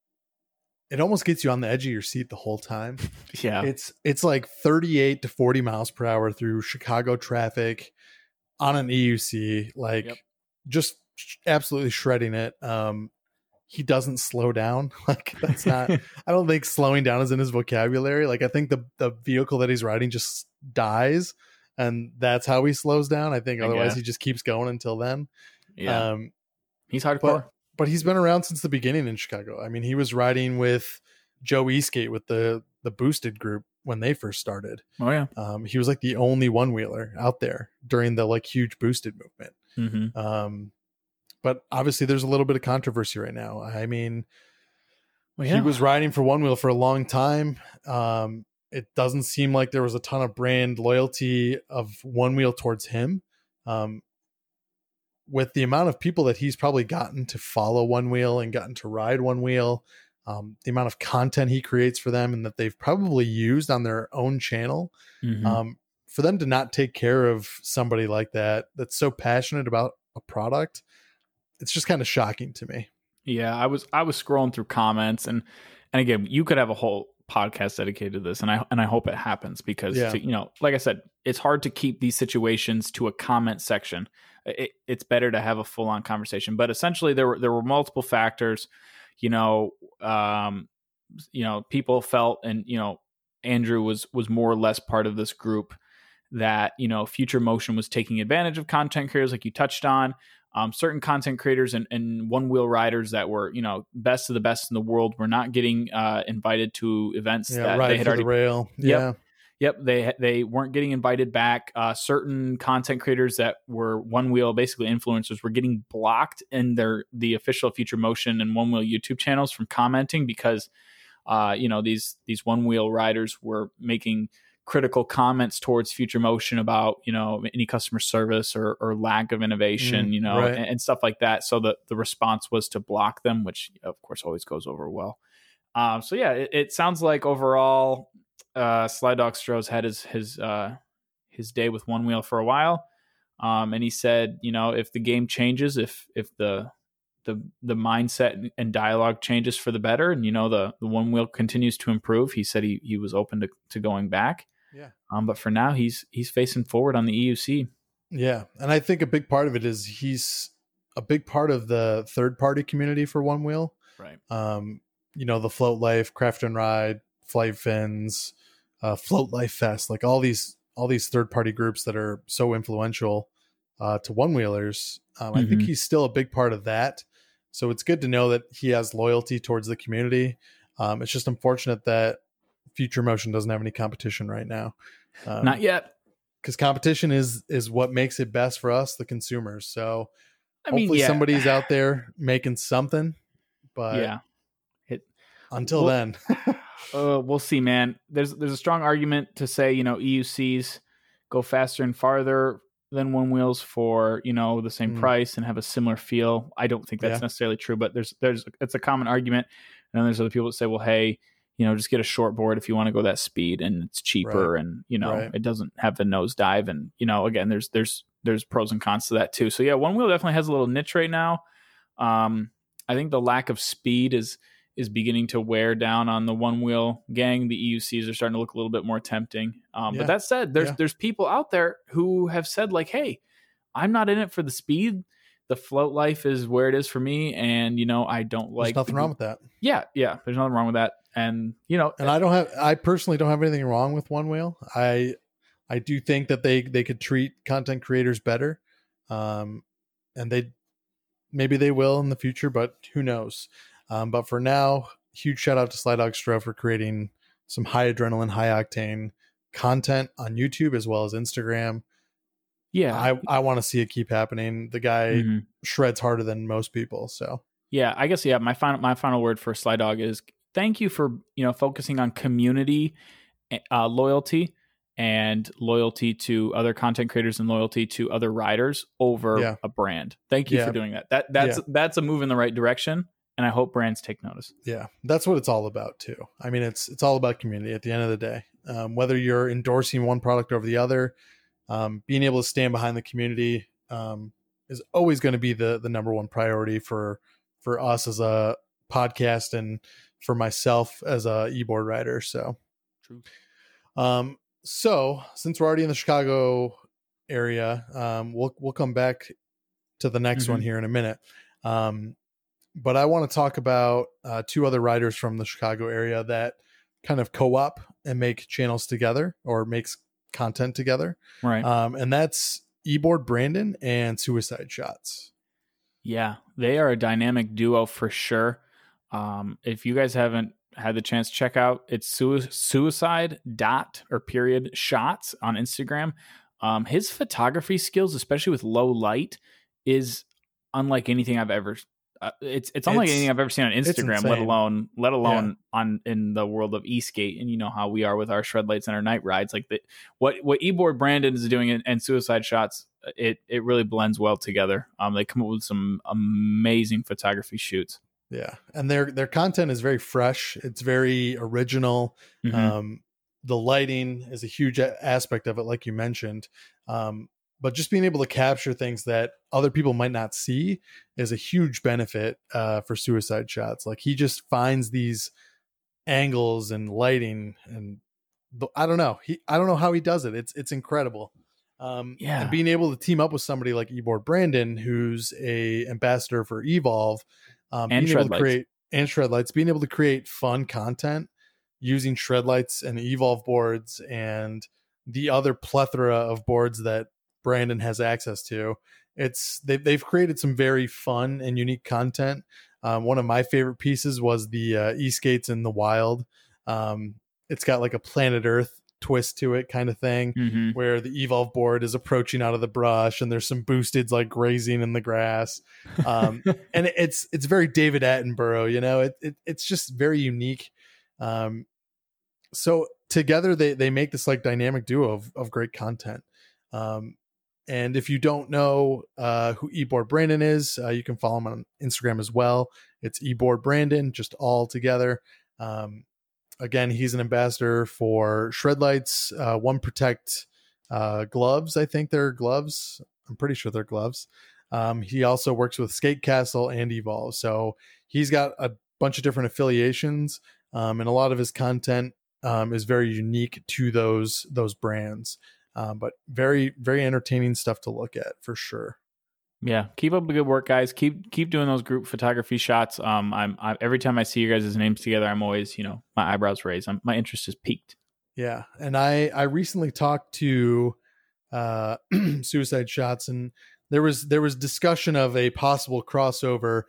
Speaker 1: it almost gets you on the edge of your seat the whole time.
Speaker 2: yeah.
Speaker 1: It's it's like thirty-eight to forty miles per hour through Chicago traffic on an E U C, like
Speaker 2: Yep.
Speaker 1: just absolutely shredding it. Um, he doesn't slow down. Like that's not. I don't think slowing down is in his vocabulary. Like I think the the vehicle that he's riding just dies, and that's how he slows down. I think
Speaker 2: I
Speaker 1: otherwise
Speaker 2: guess.
Speaker 1: he just keeps going until then.
Speaker 2: yeah.
Speaker 1: Um,
Speaker 2: He's hardcore.
Speaker 1: but but he's been around since the beginning in Chicago. I mean, he was riding with Joe Eastgate with the the Boosted group when they first started.
Speaker 2: oh yeah.
Speaker 1: Um, he was like the only one wheeler out there during the like huge Boosted movement.
Speaker 2: Mm-hmm.
Speaker 1: Um, but obviously, there's a little bit of controversy right now. I mean,
Speaker 2: Well,
Speaker 1: he
Speaker 2: yeah.
Speaker 1: was riding for one wheel for a long time. Um, it doesn't seem like there was a ton of brand loyalty of one wheel towards him. Um, with the amount of people that he's probably gotten to follow one wheel and gotten to ride one wheel, um, the amount of content he creates for them and that they've probably used on their own channel.
Speaker 2: Mhm.
Speaker 1: Um, for them to not take care of somebody like that, that's so passionate about a product, it's just kind of shocking to me.
Speaker 2: Yeah, I was I was scrolling through comments, and and again, you could have a whole podcast dedicated to this, and I and I hope it happens because
Speaker 1: Yeah.
Speaker 2: to, you know, like I said, it's hard to keep these situations to a comment section. It, it's better to have a full on conversation. But essentially, there were there were multiple factors. You know, um, you know, people felt, and you know, Andrew was was more or less part of this group, that, you know, Future Motion was taking advantage of content creators, like you touched on. Um, certain content creators and, and one wheel riders that were, you know, best of the best in the world were not getting uh, invited to events
Speaker 1: Yeah,
Speaker 2: that
Speaker 1: right
Speaker 2: they had
Speaker 1: for
Speaker 2: already.
Speaker 1: the rail.
Speaker 2: Yep.
Speaker 1: Yeah.
Speaker 2: Yep. They they weren't getting invited back. Uh, certain content creators that were one wheel, basically influencers, were getting blocked in their the official Future Motion and one wheel YouTube channels from commenting because, uh, you know, these these one wheel riders were making critical comments towards Future Motion about, you know, any customer service or, or lack of innovation,
Speaker 1: Mm,
Speaker 2: you know,
Speaker 1: right.
Speaker 2: and, and stuff like that. So the, the response was to block them, which of course always goes over well. Um, so yeah, it, it sounds like overall, uh, Sly Dog Stroh's had his, his, uh, his day with one wheel for a while. Um, and he said, you know, if the game changes, if, if the, the, the mindset and dialogue changes for the better, and, you know, the, the one wheel continues to improve, he said he, he was open to, to going back.
Speaker 1: Yeah.
Speaker 2: Um, but for now, he's he's facing forward on the E U C.
Speaker 1: Yeah, and I think a big part of it is he's a big part of the third party community for One Wheel.
Speaker 2: Right.
Speaker 1: Um, you know, the Float Life, Craft and Ride, Flight Fins, uh, Float Life Fest, like all these all these third party groups that are so influential uh, to one wheelers. Um, mm-hmm. I think he's still a big part of that. So it's good to know that he has loyalty towards the community. Um, it's just unfortunate that Future Motion doesn't have any competition right now. Um,
Speaker 2: Not yet.
Speaker 1: Because competition is is what makes it best for us, the consumers. So
Speaker 2: I mean,
Speaker 1: hopefully
Speaker 2: yeah.
Speaker 1: somebody's out there making something. But
Speaker 2: yeah, it,
Speaker 1: until
Speaker 2: we'll,
Speaker 1: then,
Speaker 2: uh, we'll see, man. There's there's a strong argument to say, you know, E U Cs go faster and farther than one wheels for, you know, the same mm. price and have a similar feel. I don't think that's yeah. necessarily true, but there's there's it's a common argument. And then there's other people that say, well, hey, you know, just get a short board if you want to go that speed and it's cheaper right. and, you know, right. it doesn't have the nosedive. And, you know, again, there's, there's, there's pros and cons to that too. So yeah, one wheel definitely has a little niche right now. Um, I think the lack of speed is, is beginning to wear down on the one wheel gang. The E U Cs are starting to look a little bit more tempting. Um, yeah. But that said, there's, yeah. there's people out there who have said like, hey, I'm not in it for the speed. The float life is where it is for me. And, you know, I don't like,
Speaker 1: there's nothing
Speaker 2: the,
Speaker 1: wrong with that.
Speaker 2: Yeah. Yeah. There's nothing wrong with that. And, you know,
Speaker 1: and I don't have, I personally don't have anything wrong with one wheel. I, I do think that they, they could treat content creators better. Um, and they, maybe they will in the future, but who knows? Um, but for now, huge shout out to Sly Dog Stroh for creating some high adrenaline, high octane content on YouTube as well as Instagram.
Speaker 2: Yeah.
Speaker 1: I, I want to see it keep happening. The guy mm-hmm. shreds harder than most people. So
Speaker 2: yeah, I guess, yeah, my final, my final word for Sly Dog is thank you for, you know, focusing on community uh, loyalty and loyalty to other content creators and loyalty to other riders over yeah. a brand. Thank you yeah. for doing that. That that's, yeah. that's a move in the right direction. And I hope brands take notice.
Speaker 1: Yeah, that's what it's all about too. I mean, it's, it's all about community at the end of the day. Um, whether you're endorsing one product over the other, um, being able to stand behind the community um, is always going to be the, the number one priority for, for us as a podcast and for myself as a e-board rider. So,
Speaker 2: True.
Speaker 1: Um, so since we're already in the Chicago area, um, we'll, we'll come back to the next mm-hmm. one here in a minute. Um, but I want to talk about uh, two other riders from the Chicago area that kind of co-op and make channels together or makes content together.
Speaker 2: Right.
Speaker 1: Um, and that's eBoard Brandon and Suicide Shots.
Speaker 2: Yeah, they are a dynamic duo for sure. Um, if you guys haven't had the chance, check out it's su- suicide dot or period shots on Instagram. Um, his photography skills, especially with low light, is unlike anything I've ever. Uh, it's it's unlike it's, anything I've ever seen on Instagram, let alone let alone yeah. on in the world of e-skate. And you know how we are with our shred lights and our night rides. Like the, what what eBoard Brandon is doing and, and Suicide Shots, it it really blends well together. Um, they come up with some amazing photography shoots.
Speaker 1: Yeah, and their their content is very fresh. It's very original. Mm-hmm. Um, the lighting is a huge a- aspect of it, like you mentioned. Um, but just being able to capture things that other people might not see is a huge benefit uh, for Suicide Shots. Like he just finds these angles and lighting, and the, I don't know. He I don't know how he does it. It's it's incredible. Um,
Speaker 2: Yeah.
Speaker 1: And being able to team up with somebody like Ebor Brandon, who's a ambassador for Evolve, um,
Speaker 2: And
Speaker 1: being able to
Speaker 2: Shredlights.
Speaker 1: create and Shredlights, being able to create fun content using Shredlights and Evolve boards and the other plethora of boards that Brandon has access to. It's they've they've created some very fun and unique content. Um, one of my favorite pieces was the uh, E-Skates in the Wild. Um, it's got like a Planet Earth twist to it, kind of thing,
Speaker 2: Mm-hmm.
Speaker 1: where the Evolve board is approaching out of the brush, and there's some boosteds like grazing in the grass. Um, and it's it's very David Attenborough, you know. It, it it's just very unique. Um, so together they they make this like dynamic duo of of great content. Um, and if you don't know uh, who Ebor Brandon is, uh, you can follow him on Instagram as well. It's Ebor Brandon, just all together. Um, again, he's an ambassador for Shredlights, uh, One Protect uh, gloves. I think they're gloves. I'm pretty sure they're gloves. Um, he also works with Skate Castle and Evolve. So he's got a bunch of different affiliations, um, and a lot of his content um, is very unique to those those brands. Um, but very, very entertaining stuff to look at for sure.
Speaker 2: Yeah, keep up the good work, guys. Keep keep doing those group photography shots. Um, I'm I, every time I see you guys' names together, I'm always, you know, my eyebrows raised. I'm, my interest is piqued.
Speaker 1: Yeah, and I I recently talked to uh, Suicide Shots, and there was there was discussion of a possible crossover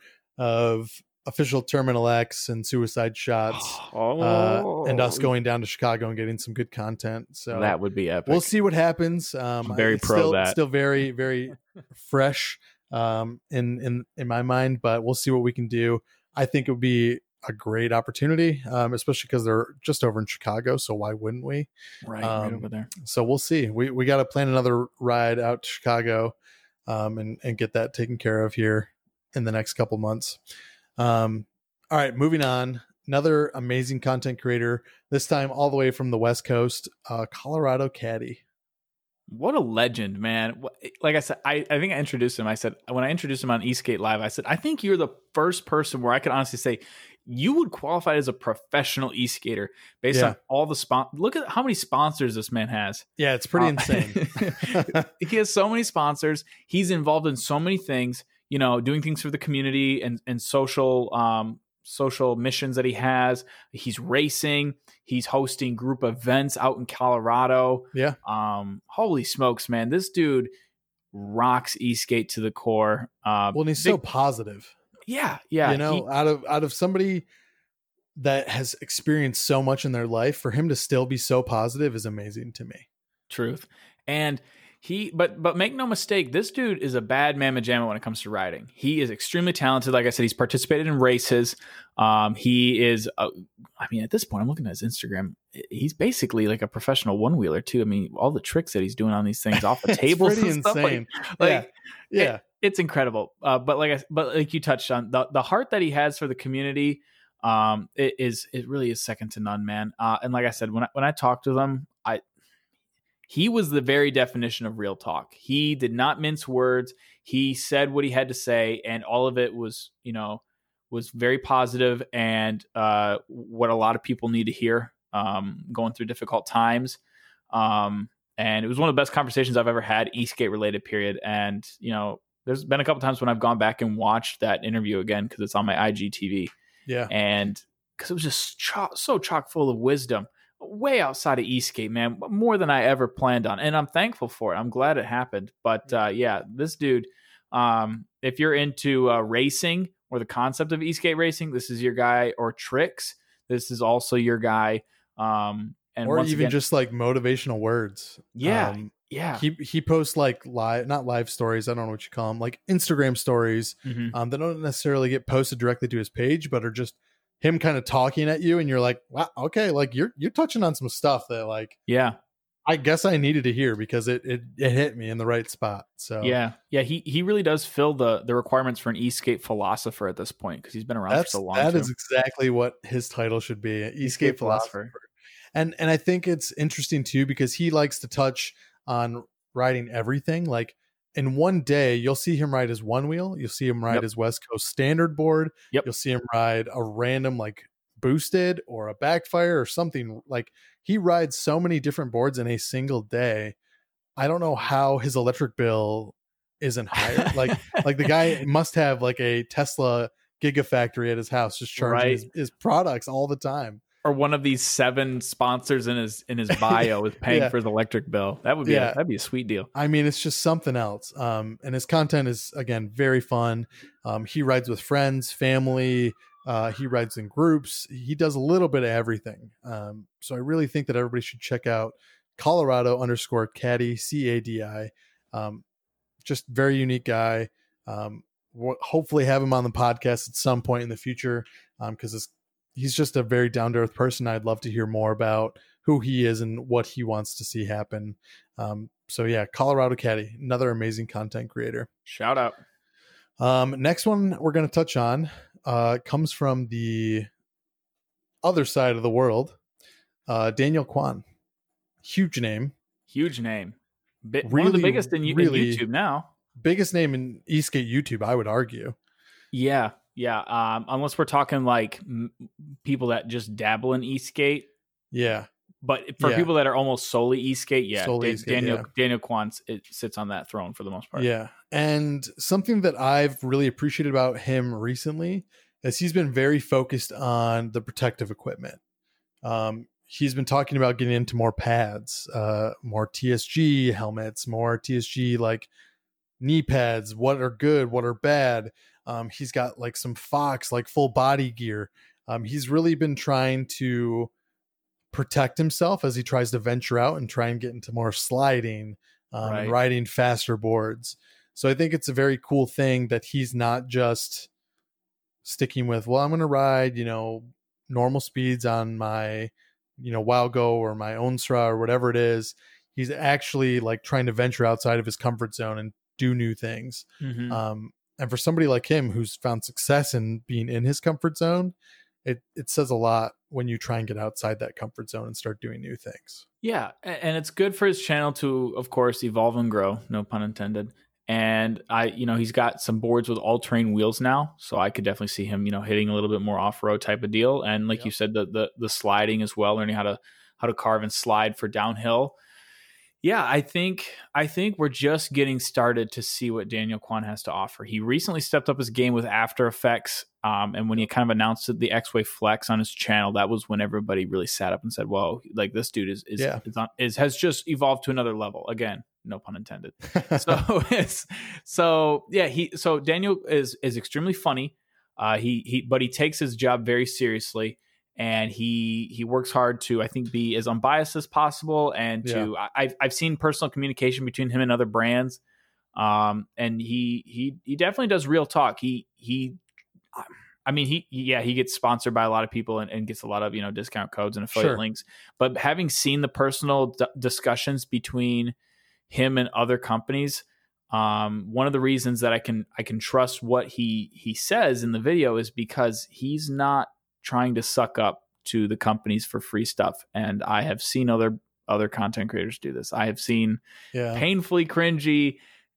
Speaker 1: of Official Terminal X and Suicide Shots,
Speaker 2: Oh,
Speaker 1: uh, and us going down to Chicago and getting some good content. So
Speaker 2: that would be epic.
Speaker 1: we'll see what happens. Um,
Speaker 2: I'm very
Speaker 1: it's
Speaker 2: pro
Speaker 1: still,
Speaker 2: that.
Speaker 1: Still very, very fresh um, in in in my mind, but we'll see what we can do. I think it would be a great opportunity, um, especially because they're just over in Chicago. So why wouldn't we?
Speaker 2: Right,
Speaker 1: um,
Speaker 2: right over there.
Speaker 1: So we'll see. We we got to plan another ride out to Chicago, um, and and get that taken care of here in the next couple months. Um, all right, moving on. Another amazing content creator, this time all the way from the West Coast, uh, Colorado Caddy.
Speaker 2: What a legend, man. Like I said, I, I think I introduced him. I said, when I introduced him on eSkate Live, I said, I think you're the first person where I could honestly say you would qualify as a professional e-skater based
Speaker 1: Yeah.
Speaker 2: on all the spon. Look at how many sponsors this man has.
Speaker 1: Yeah, it's pretty
Speaker 2: Uh,
Speaker 1: insane.
Speaker 2: He has so many sponsors. He's involved in so many things, you know, doing things for the community and, and social, um, social missions that he has. He's racing. He's hosting group events out in Colorado.
Speaker 1: Yeah.
Speaker 2: Um, holy smokes, man. This dude rocks e-skate to the core. Uh,
Speaker 1: Well, and he's
Speaker 2: big-
Speaker 1: so positive.
Speaker 2: yeah, yeah.
Speaker 1: you know,
Speaker 2: he-
Speaker 1: out of out of somebody that has experienced so much in their life, for him to still be so positive is amazing to me.
Speaker 2: truth. And he, but but make no mistake, this dude is a bad mamma jamma when it comes to riding. He is extremely talented. Like I said, he's participated in races. Um, he is, uh, I mean, at this point, I'm looking at his Instagram. He's basically like a professional one wheeler too. I mean, all the tricks that he's doing on these things off the
Speaker 1: It's
Speaker 2: tables
Speaker 1: pretty
Speaker 2: and stuff, like-
Speaker 1: insane.
Speaker 2: like,
Speaker 1: yeah, yeah.
Speaker 2: It- it's incredible. Uh, but like I, but like you touched on, the the heart that he has for the community, um, it is it really is second to none, man. Uh, and like I said, when I, when I talked to them, I he was the very definition of real talk. He did not mince words. He said what he had to say, and all of it was, you know, was very positive and uh, what a lot of people need to hear um, going through difficult times. Um, and it was one of the best conversations I've ever had, e-skate related, period. And, you know, there's been a couple times when I've gone back and watched that interview again because it's on my I G T V.
Speaker 1: Yeah.
Speaker 2: And because it was just cho- so chock full of wisdom, way outside of e-skate, man, more than I ever planned on. And I'm thankful for it. I'm glad it happened. But uh, yeah, this dude, um, if you're into uh, racing or the concept of e-skate racing, this is your guy. Or tricks, this is also your guy. Um, and
Speaker 1: Or
Speaker 2: once
Speaker 1: even
Speaker 2: again,
Speaker 1: just like motivational words.
Speaker 2: yeah,
Speaker 1: Um,
Speaker 2: yeah.
Speaker 1: he he posts like live, not live stories. I don't know what you call them, like Instagram stories.
Speaker 2: Mhm.
Speaker 1: Um, that don't necessarily get posted directly to his page, but are just him kind of talking at you, and you're like, wow, okay, like you're you're touching on some stuff that like
Speaker 2: Yeah.
Speaker 1: I guess I needed to hear because it it, it hit me in the right spot. So
Speaker 2: Yeah. Yeah. He he really does fill the the requirements for an e-skate philosopher at this point because he's been around
Speaker 1: that's
Speaker 2: for so long.
Speaker 1: that
Speaker 2: too.
Speaker 1: is exactly what his title should be, Escape philosopher. And and I think it's interesting too because he likes to touch on riding everything. Like in one day, you'll see him ride his one wheel, you'll see him ride
Speaker 2: Yep.
Speaker 1: his West Coast standard board,
Speaker 2: Yep.
Speaker 1: you'll see him ride a random like boosted or a backfire or something. Like he rides so many different boards in a single day. I don't know how his electric bill isn't higher. like like the guy must have like a Tesla gigafactory at his house just charging
Speaker 2: Right.
Speaker 1: his, his products all the time.
Speaker 2: Or one of these seven sponsors in his in his bio is paying
Speaker 1: Yeah.
Speaker 2: for his electric bill. That would be
Speaker 1: Yeah.
Speaker 2: a, that'd be a sweet deal.
Speaker 1: I mean, it's just something else. Um, and his content is again very fun. Um, he rides with friends, family. Uh, he rides in groups. He does a little bit of everything. Um, so I really think that everybody should check out Colorado underscore Caddy, C A D I. Um, just very unique guy. Um, we'll hopefully have him on the podcast at some point in the future because um, he's just a very down to earth person. I'd love to hear more about who he is and what he wants to see happen. Um, so yeah, Colorado Caddy, another amazing content creator.
Speaker 2: Shout out.
Speaker 1: Um, next one we're going to touch on uh, comes from the other side of the world. Uh, Daniel Kwan, huge name,
Speaker 2: Huge name. Bi-
Speaker 1: Really,
Speaker 2: one of the biggest in,
Speaker 1: really-
Speaker 2: in YouTube now.
Speaker 1: biggest name in eSkate YouTube, I would argue.
Speaker 2: Yeah, yeah. Um, unless we're talking like m- people that just dabble in e-skate,
Speaker 1: Yeah,
Speaker 2: but for
Speaker 1: Yeah.
Speaker 2: people that are almost solely e-skate, yeah,
Speaker 1: Solely
Speaker 2: Da-
Speaker 1: e-skate,
Speaker 2: Daniel
Speaker 1: yeah.
Speaker 2: Daniel Kwan it sits on that throne for the most part.
Speaker 1: yeah. And something that I've really appreciated about him recently is he's been very focused on the protective equipment. Um, he's been talking about getting into more pads, uh, more T S G helmets, more T S G like knee pads, what are good, what are bad. Um, he's got like some Fox, like full body gear. Um, he's really been trying to protect himself as he tries to venture out and try and get into more sliding um,
Speaker 2: Right.
Speaker 1: and riding faster boards. So I think it's a very cool thing that he's not just sticking with, well, I'm going to ride, you know, normal speeds on my, you know, Wildgo or my Onsra or whatever it is. He's actually like trying to venture outside of his comfort zone and do new things.
Speaker 2: Mhm.
Speaker 1: Um, and for somebody like him who's found success in being in his comfort zone, it it says a lot when you try and get outside that comfort zone and start doing new things.
Speaker 2: Yeah, a- and it's good for his channel to, of course, evolve and grow. No pun intended. And I, you know, he's got some boards with all-terrain wheels now, so I could definitely see him, you know, hitting a little bit more off-road type of deal. And like
Speaker 1: Yep.
Speaker 2: you said, the the the sliding as well, learning how to how to carve and slide for downhill. Yeah, I think I think we're just getting started to see what Daniel Kwan has to offer. He recently stepped up his game with After Effects, um, and when he kind of announced the X-Wave Flex on his channel, that was when everybody really sat up and said, "Whoa, like this dude is is,
Speaker 1: Yeah.
Speaker 2: is, on, is has just evolved to another level." Again, no pun intended. So, it's, so yeah, he so Daniel is is extremely funny. Uh, he he, but he takes his job very seriously. And he he works hard to, I think, be as unbiased as possible. And to I, I've I've seen personal communication between him and other brands, um, and he he he definitely does real talk. He he, I mean he yeah he gets sponsored by a lot of people and, and gets a lot of you know discount codes and affiliate
Speaker 1: Sure.
Speaker 2: links. But having seen the personal d- discussions between him and other companies, um, one of the reasons that I can I can trust what he he says in the video is because he's not trying to suck up to the companies for free stuff. And I have seen other other content creators do this. I have seen
Speaker 1: Yeah.
Speaker 2: painfully cringy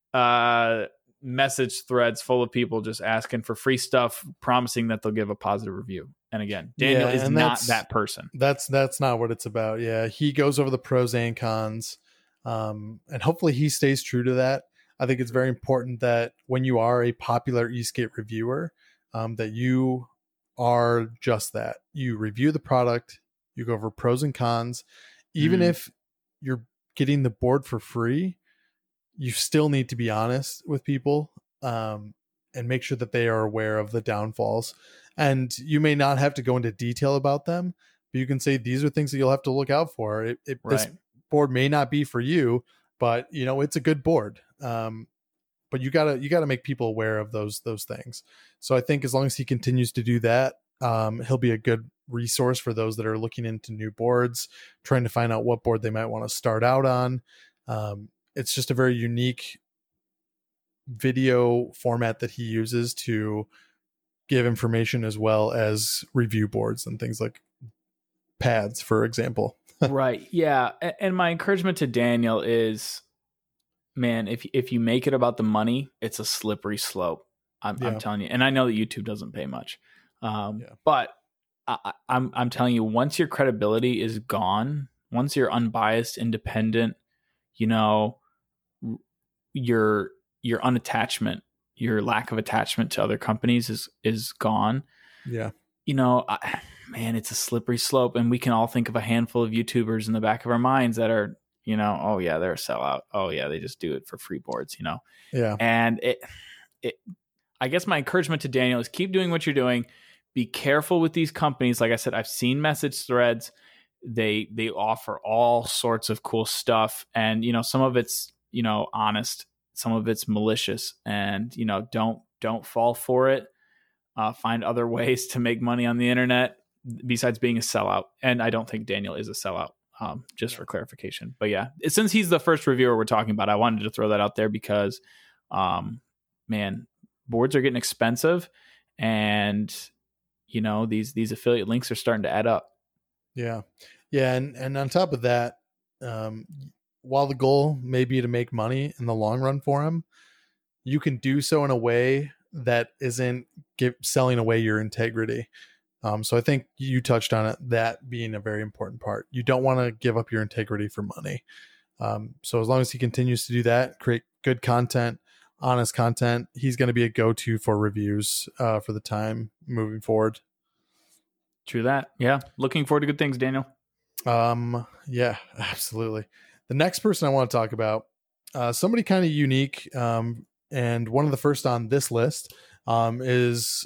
Speaker 2: uh, message threads full of people just asking for free stuff, promising that they'll give a positive review. And again, Daniel
Speaker 1: Yeah,
Speaker 2: is
Speaker 1: and
Speaker 2: not
Speaker 1: that's-
Speaker 2: that person.
Speaker 1: That's that's not what it's about. Yeah, he goes over the pros and cons, um, and hopefully he stays true to that. I think it's very important that when you are a popular eSkate reviewer, um, that you are just that. You review the product, you go over pros and cons. Even
Speaker 2: Mm.
Speaker 1: if you're getting the board for free, you still need to be honest with people um, and make sure that they are aware of the downfalls. And you may not have to go into detail about them, but you can say these are things that you'll have to look out for. It, it, This
Speaker 2: Right.
Speaker 1: board may not be for you, but you know it's a good board. Um, but you gotta you gotta make people aware of those those things. So I think as long as he continues to do that, um, he'll be a good resource for those that are looking into new boards, trying to find out what board they might want to start out on. Um, it's just a very unique video format that he uses to give information as well as review boards and things like pads, for example.
Speaker 2: Right. Yeah. And my encouragement to Daniel is, man, if if you make it about the money, it's a slippery slope. I'm, yeah. I'm telling you. And I know that YouTube doesn't pay much, um, yeah. but I, I'm I'm telling you, once your credibility is gone, once you're unbiased, independent, you know, your your unattachment, your lack of attachment to other companies is is gone.
Speaker 1: Yeah.
Speaker 2: You know, I, man, it's a slippery slope, and we can all think of a handful of YouTubers in the back of our minds that are, you know, oh yeah, they're a sellout. Oh yeah, they just do it for free boards, you know.
Speaker 1: Yeah.
Speaker 2: And it, it, I guess my encouragement to Daniel is keep doing what you're doing. Be careful with these companies. Like I said, I've seen message threads. They they offer all sorts of cool stuff, and you know, some of it's, you know, honest, some of it's malicious, and you know, don't don't fall for it. Uh, find other ways to make money on the internet besides being a sellout. And I don't think Daniel is a sellout, um, just for clarification. But yeah, since he's the first reviewer we're talking about, I wanted to throw that out there because, um, man, boards are getting expensive, and you know, these these affiliate links are starting to add up.
Speaker 1: Yeah, yeah, and and on top of that, um, while the goal may be to make money in the long run for him, you can do so in a way that isn't give, selling away your integrity. Um, so I think you touched on it, that being a very important part. You don't want to give up your integrity for money. Um, so as long as he continues to do that, create good content, honest content, he's going to be a go-to for reviews uh, for the time moving forward.
Speaker 2: True that. Yeah. Looking forward to good things, Daniel.
Speaker 1: Um, yeah, absolutely. The next person I want to talk about, uh, somebody kind of unique, um, and one of the first on this list um, is,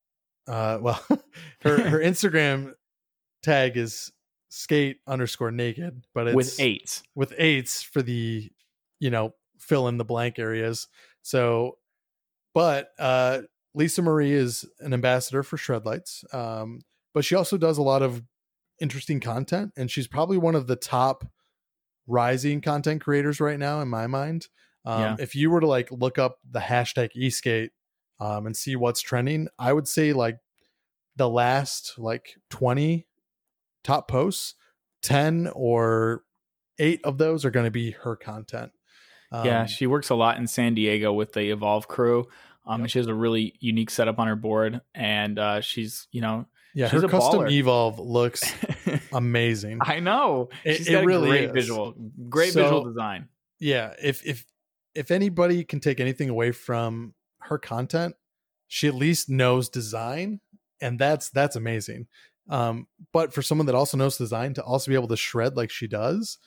Speaker 1: uh, well, her, her Instagram tag is skate underscore naked, but it's
Speaker 2: with eights,
Speaker 1: with eights for the, you know, fill in the blank areas. So, but uh, Lisa Marie is an ambassador for Shredlights, um, but she also does a lot of interesting content, and she's probably one of the top rising content creators right now in my mind. Um, yeah. If you were to like look up the hashtag eSkate um, and see what's trending, I would say like the last like twenty top posts, ten or eight of those are going to be her content.
Speaker 2: Um, yeah, she works a lot in San Diego with the Evolve crew. Um, yep. And she has a really unique setup on her board, and uh, she's, you know,
Speaker 1: yeah,
Speaker 2: she's
Speaker 1: her
Speaker 2: a
Speaker 1: custom
Speaker 2: baller.
Speaker 1: Evolve looks amazing.
Speaker 2: I know.
Speaker 1: It,
Speaker 2: she's
Speaker 1: it
Speaker 2: got
Speaker 1: really
Speaker 2: a great
Speaker 1: is.
Speaker 2: visual, great
Speaker 1: so,
Speaker 2: visual design.
Speaker 1: Yeah, if if if anybody can take anything away from her content, she at least knows design, and that's that's amazing. Um, but for someone that also knows design to also be able to shred like she does,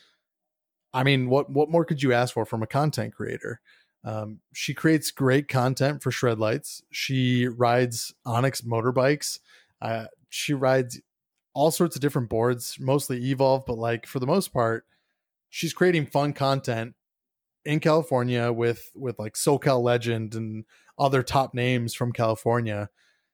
Speaker 1: I mean, what what more could you ask for from a content creator? Um, she creates great content for Shredlights. She rides Onyx motorbikes. Uh, she rides all sorts of different boards, mostly Evolve, but like for the most part, she's creating fun content in California with with like SoCal Legend and other top names from California.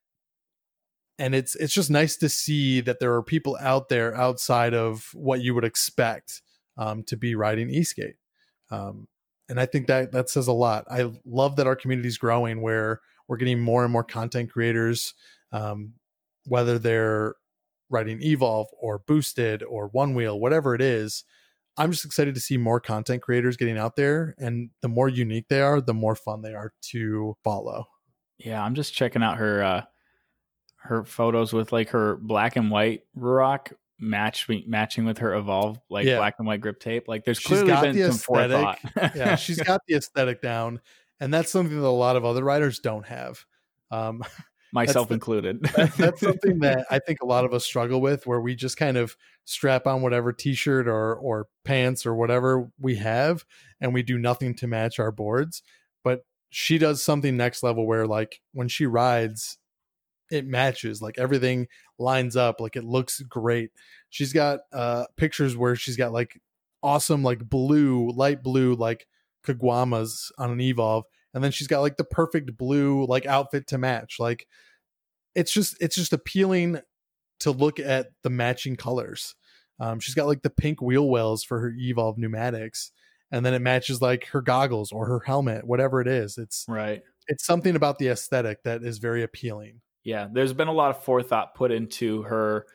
Speaker 1: And it's it's just nice to see that there are people out there outside of what you would expect um, to be riding eSkate. Um, and I think that that says a lot. I love that our community is growing, where we're getting more and more content creators, um, whether they're riding Evolve or Boosted or One Wheel, whatever it is. I'm just excited to see more content creators getting out there, and the more unique they are, the more fun they are to follow.
Speaker 2: Yeah, I'm just checking out her uh, her photos with like her black and white Ruroc match matching with her Evolve like yeah. black and white grip tape. Like there's
Speaker 1: she's
Speaker 2: clearly
Speaker 1: got
Speaker 2: been
Speaker 1: the
Speaker 2: some
Speaker 1: aesthetic.
Speaker 2: forethought.
Speaker 1: Yeah, she's got the aesthetic down, and that's something that a lot of other riders don't have. Um,
Speaker 2: Myself
Speaker 1: the,
Speaker 2: included.
Speaker 1: that, that's something that I think a lot of us struggle with, where we just kind of strap on whatever t-shirt or or pants or whatever we have, and we do nothing to match our boards. But she does something next level, where like when she rides, it matches, like everything lines up, like it looks great. She's got uh pictures where she's got like awesome like blue, light blue like Kaguamas on an Evolve, and then she's got like the perfect blue like outfit to match. Like it's just it's just appealing to look at the matching colors. Um she's got like the pink wheel wells for her Evolve pneumatics, and then it matches like her goggles or her helmet, whatever it is. It's
Speaker 2: right.
Speaker 1: It's something about the aesthetic that is very appealing.
Speaker 2: Yeah, there's been a lot of forethought put into her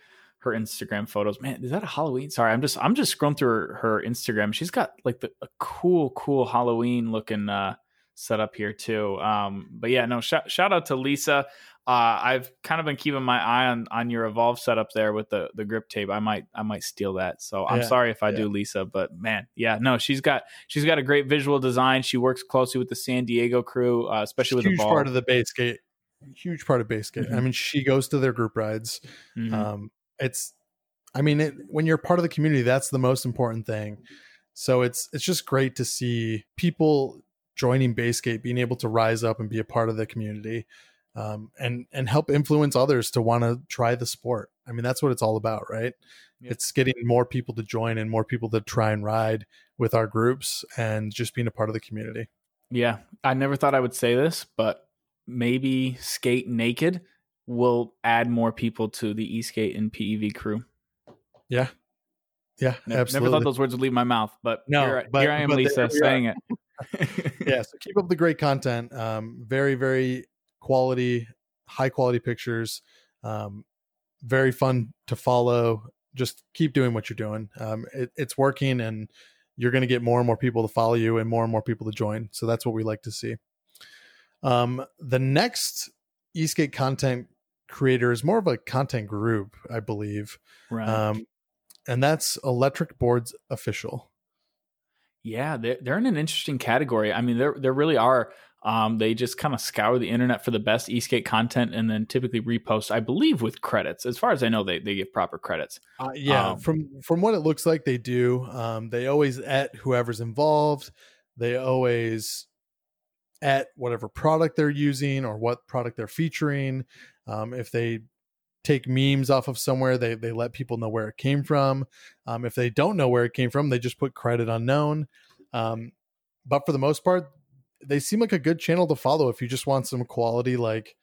Speaker 2: her Instagram photos. Man, is that a Halloween? Sorry, I'm just I'm just scrolling through her, her Instagram. She's got like the a cool, cool Halloween looking uh, setup here too. Um, but yeah, no, sh- shout out to Lisa. Uh, I've kind of been keeping my eye on on your Evolve setup there with the the grip tape. I might I might steal that. So I'm
Speaker 1: Yeah,
Speaker 2: sorry if I
Speaker 1: yeah.
Speaker 2: do, Lisa. But man, yeah, no, she's got she's got a great visual design. She works closely with the San Diego crew, uh, especially with
Speaker 1: Huge
Speaker 2: Evolve.
Speaker 1: part of the base gate. Huge part of base gate.
Speaker 2: Mhm.
Speaker 1: I mean, she goes to their group rides.
Speaker 2: Mhm.
Speaker 1: Um, it's, I mean, it, when you're part of the community, that's the most important thing. So it's it's just great to see people joining Basegate, being able to rise up and be a part of the community, um, and and help influence others to want to try the sport. I mean, that's what it's all about, right?
Speaker 2: Yep.
Speaker 1: It's getting more people to join and more people to try and ride with our groups and just being a part of the community.
Speaker 2: Yeah, I never thought I would say this, but maybe Skate Naked will add more people to the eSkate and P E V crew.
Speaker 1: Yeah. Yeah,
Speaker 2: Ne-
Speaker 1: absolutely.
Speaker 2: Never thought those words would leave my mouth, but,
Speaker 1: No,
Speaker 2: here,
Speaker 1: but-
Speaker 2: here I am,
Speaker 1: but there
Speaker 2: Lisa,
Speaker 1: we
Speaker 2: saying it.
Speaker 1: Yeah, so keep up the great content. Um, very, very quality, high quality pictures. Um, very fun to follow. Just keep doing what you're doing. Um, it, it's working, and you're going to get more and more people to follow you and more and more people to join. So that's what we like to see. Um, the next eSkate content creator is more of a content group, I believe.
Speaker 2: Right.
Speaker 1: Um, and that's Electric Boards Official.
Speaker 2: Yeah, they're, they're in an interesting category. I mean, there there really are. Um, they just kind of scour the internet for the best eSkate content and then typically repost, I believe, with credits. As far as I know, they, they give proper credits.
Speaker 1: Uh, yeah,
Speaker 2: Um,
Speaker 1: from from what it looks like, they do. Um, they always at whoever's involved. They always at whatever product they're using or what product they're featuring. Um, if they take memes off of somewhere, they they let people know where it came from. Um, if they don't know where it came from, they just put credit unknown. Um, but for the most part, they seem like a good channel to follow if you just want some quality, like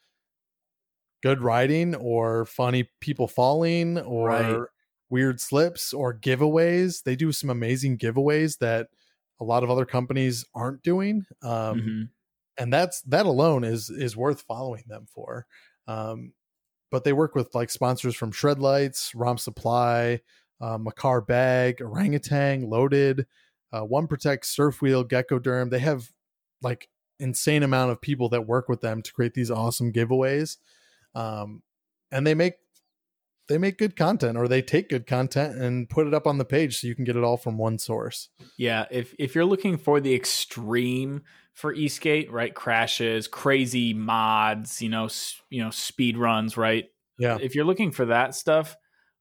Speaker 1: good riding or funny people falling or
Speaker 2: Right.
Speaker 1: weird slips or giveaways. They do some amazing giveaways that a lot of other companies aren't doing. Um,
Speaker 2: mhm.
Speaker 1: and that's that alone is is worth following them for. Um, but they work with like sponsors from Shred Lights, Rom Supply, uh, Makar Bag, Orangutan, Loaded, uh, One Protect, Surf Wheel, Gecko Derm. They have like insane amount of people that work with them to create these awesome giveaways. Um, and they make they make good content, or they take good content and put it up on the page so you can get it all from one source.
Speaker 2: Yeah, if if you're looking for the extreme for eSkate, right, crashes, crazy mods, you know, s- you know, speed runs, right?
Speaker 1: Yeah.
Speaker 2: If you're looking for that stuff,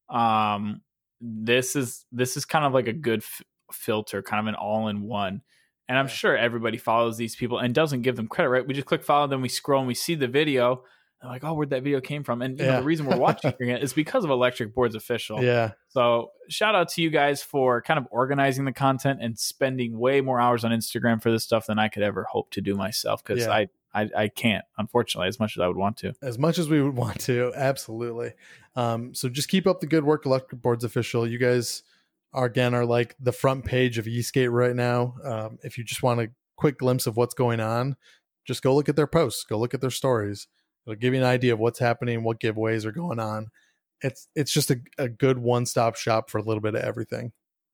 Speaker 2: um, this is this is kind of like a good f- filter, kind of an all-in-one. And I'm
Speaker 1: Yeah.
Speaker 2: sure everybody follows these people and doesn't give them credit, right? We just click follow, then we scroll and we see the video. And like, oh, where'd that video came from? And you know,
Speaker 1: Yeah.
Speaker 2: the reason we're watching it is because of Electric Boards Official.
Speaker 1: Yeah.
Speaker 2: So shout out to you guys for kind of organizing the content and spending way more hours on Instagram for this stuff than I could ever hope to do myself, because
Speaker 1: Yeah.
Speaker 2: I, I I can't, unfortunately, as much as I would want to.
Speaker 1: As much as we would want to. Absolutely. Um, so just keep up the good work, Electric Boards Official. You guys are, again, are like the front page of eSkate right now. Um, if you just want a quick glimpse of what's going on, just go look at their posts, go look at their stories. It'll give you an idea of what's happening, what giveaways are going on. It's it's just a, a good one-stop shop for a little bit of everything.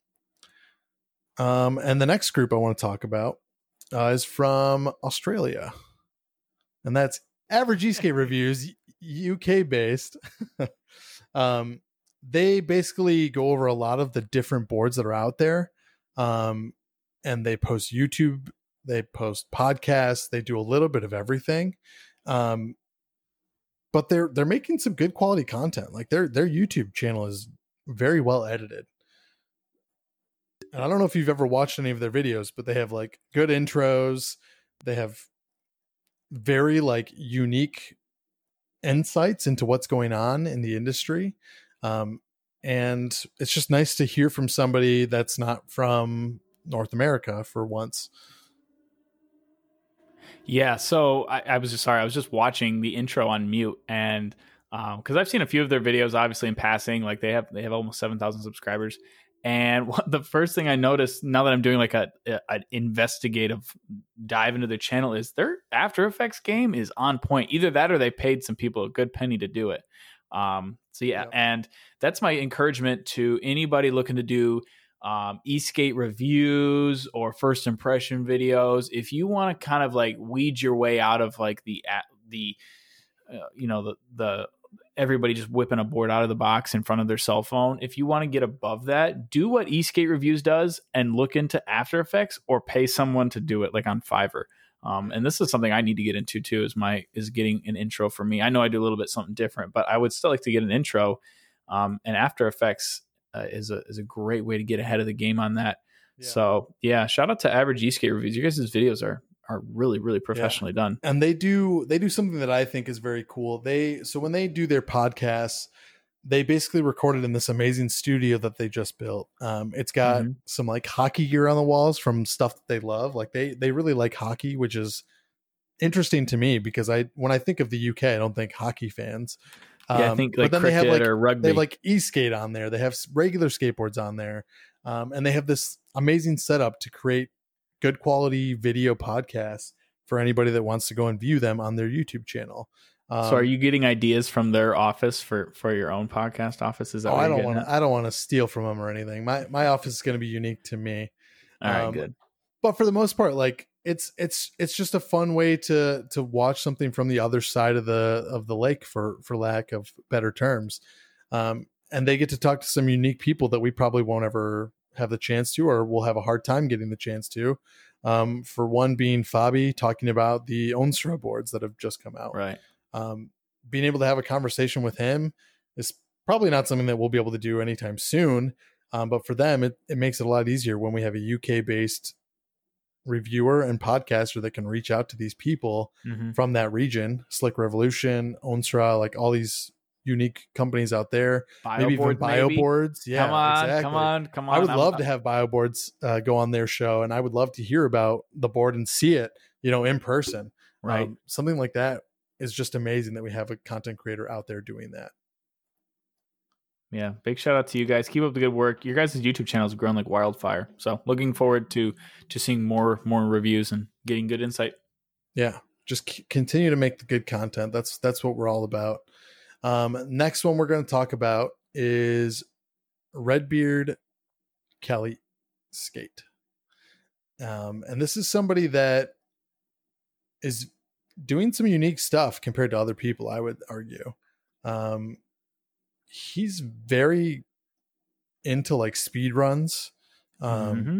Speaker 1: Um, and the next group I want to talk about uh, is from Australia. And that's Average eSkate Reviews, U K based. um, they basically go over a lot of the different boards that are out there. Um, and they post YouTube, they post podcasts, they do a little bit of everything. Um, but they're they're making some good quality content. Like their their YouTube channel is very well edited. And I don't know if you've ever watched any of their videos, but they have like good intros. They have very like unique insights into what's going on in the industry. Um, and it's just nice to hear from somebody that's not from North America for once.
Speaker 2: Yeah, so I, I was just sorry. I was just watching the intro on mute, and because um, I've seen a few of their videos, obviously in passing, like they have they have almost seven thousand subscribers. And what, the first thing I noticed now that I'm doing like a, a an investigative dive into their channel is their After Effects game is on point. Either that or they paid some people a good penny to do it. Um, so yeah,
Speaker 1: Yep.
Speaker 2: and that's my encouragement to anybody looking to do um, e-skate reviews or first impression videos. If you want to kind of like weed your way out of like the the uh, you know the the everybody just whipping a board out of the box in front of their cell phone. If you want to get above that, do what eSkate Reviews does and look into After Effects or pay someone to do it, like on Fiverr. Um, and this is something I need to get into too. Is my is getting an intro for me. I know I do a little bit something different, but I would still like to get an intro. Um, and After Effects uh, is a is a great way to get ahead of the game on that. Yeah. So yeah, shout out to Average eSkate Reviews. You guys' videos are are really really professionally yeah. done,
Speaker 1: and they do they do something that I think is very cool. They so when they do their podcasts, they basically recorded in this amazing studio that they just built. Um, it's got mm-hmm. some like hockey gear on the walls from stuff that they love. Like they they really like hockey, which is interesting to me because I when I think of the U K, I don't think hockey fans.
Speaker 2: Um, yeah, I think like but then cricket
Speaker 1: they have like
Speaker 2: or rugby.
Speaker 1: They have like e-skate on there. They have regular skateboards on there, um, and they have this amazing setup to create good quality video podcasts for anybody that wants to go and view them on their YouTube channel.
Speaker 2: Um, so are you getting ideas from their office for, for your own podcast office? Is that
Speaker 1: oh, I don't want to, I don't want to steal from them or anything. My, my office is going to be unique to me.
Speaker 2: All right,
Speaker 1: um,
Speaker 2: good.
Speaker 1: But for the most part, like it's, it's, it's just a fun way to, to watch something from the other side of the, of the lake for, for lack of better terms. Um, and they get to talk to some unique people that we probably won't ever have the chance to, or we'll have a hard time getting the chance to. Um, for one being Fabi talking about the Onstra boards that have just come out.
Speaker 2: Right.
Speaker 1: Um, being able to have a conversation with him is probably not something that we'll be able to do anytime soon. Um, but for them, it, it makes it a lot easier when we have a U K based reviewer and podcaster that can reach out to these people mm-hmm. from that region. Slick Revolution, Onstra, like all these unique companies out there.
Speaker 2: Bio
Speaker 1: maybe
Speaker 2: board,
Speaker 1: even BioBoards. Yeah,
Speaker 2: come on,
Speaker 1: exactly.
Speaker 2: come on, come on.
Speaker 1: I would
Speaker 2: I'm,
Speaker 1: love to have BioBoards uh, go on their show, and I would love to hear about the board and see it, you know, in person.
Speaker 2: Right.
Speaker 1: Um, something like that is just amazing that we have a content creator out there doing that.
Speaker 2: Yeah, big shout out to you guys. Keep up the good work. Your guys' YouTube channel has grown like wildfire. So looking forward to to seeing more more reviews and getting good insight.
Speaker 1: Yeah, just c- continue to make the good content. That's that's what we're all about. Um, next one we're going to talk about is Redbeard Kelly Skate. Um, and this is somebody that is doing some unique stuff compared to other people, I would argue. Um, he's very into like speed runs. Um,
Speaker 2: mm-hmm.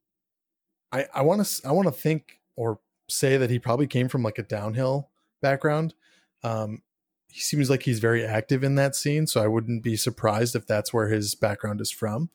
Speaker 1: I, I want to, I want to think or say that he probably came from like a downhill background. Um, he seems like he's very active in that scene, so I wouldn't be surprised if that's where his background is from.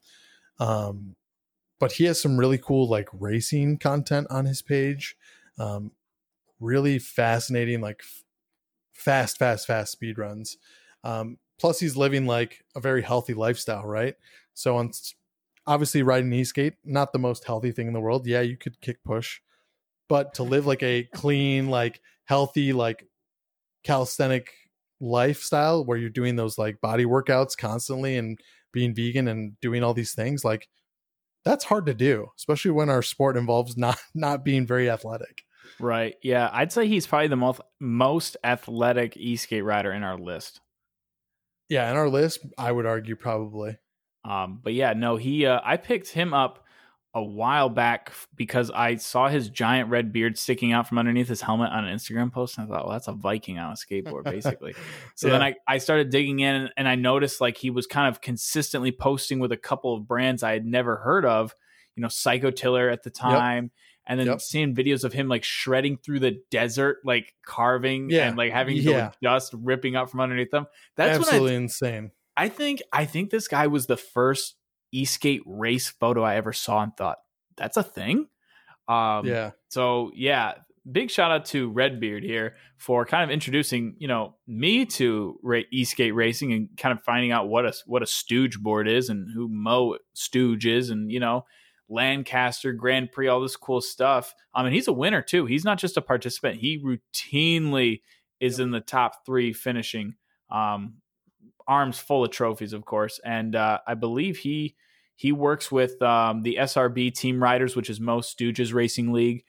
Speaker 1: Um, but he has some really cool like racing content on his page. Um, really fascinating, like f- fast, fast, fast speed runs. Um, plus he's living like a very healthy lifestyle, right? So on obviously riding e-skate, not the most healthy thing in the world. Yeah, you could kick push, but to live like a clean, like healthy, like calisthenic lifestyle where you're doing those like body workouts constantly and being vegan and doing all these things, like that's hard to do, especially when our sport involves not not being very athletic.
Speaker 2: Right. Yeah, I'd say he's probably the most most athletic e-skate rider in our list.
Speaker 1: Yeah, in our list, I would argue probably.
Speaker 2: Um, but yeah, no, he uh, I picked him up a while back because I saw his giant red beard sticking out from underneath his helmet on an Instagram post. And I thought, well, that's a Viking on a skateboard, basically. So yeah. then I, I started digging in and I noticed like he was kind of consistently posting with a couple of brands I had never heard of, you know, Psycho Tiller at the time. Yep. And then yep. seeing videos of him like shredding through the desert, like carving yeah. and like having yeah. dust ripping up from underneath them. That's
Speaker 1: absolutely
Speaker 2: when I,
Speaker 1: insane.
Speaker 2: I think, I think this guy was the first e-skate race photo I ever saw and thought that's a thing. Um,
Speaker 1: yeah.
Speaker 2: So yeah, big shout out to Redbeard here for kind of introducing, you know, me to ra- e-skate racing and kind of finding out what a, what a Stooge board is and who Mo Stooge is and, you know, Lancaster Grand Prix, all this cool stuff. I mean, he's a winner too. He's not just a participant. He routinely is yep. in the top three finishing, um, arms full of trophies, of course. And uh, I believe he he works with um, the S R B Team Riders, which is Mo Stooge's racing league.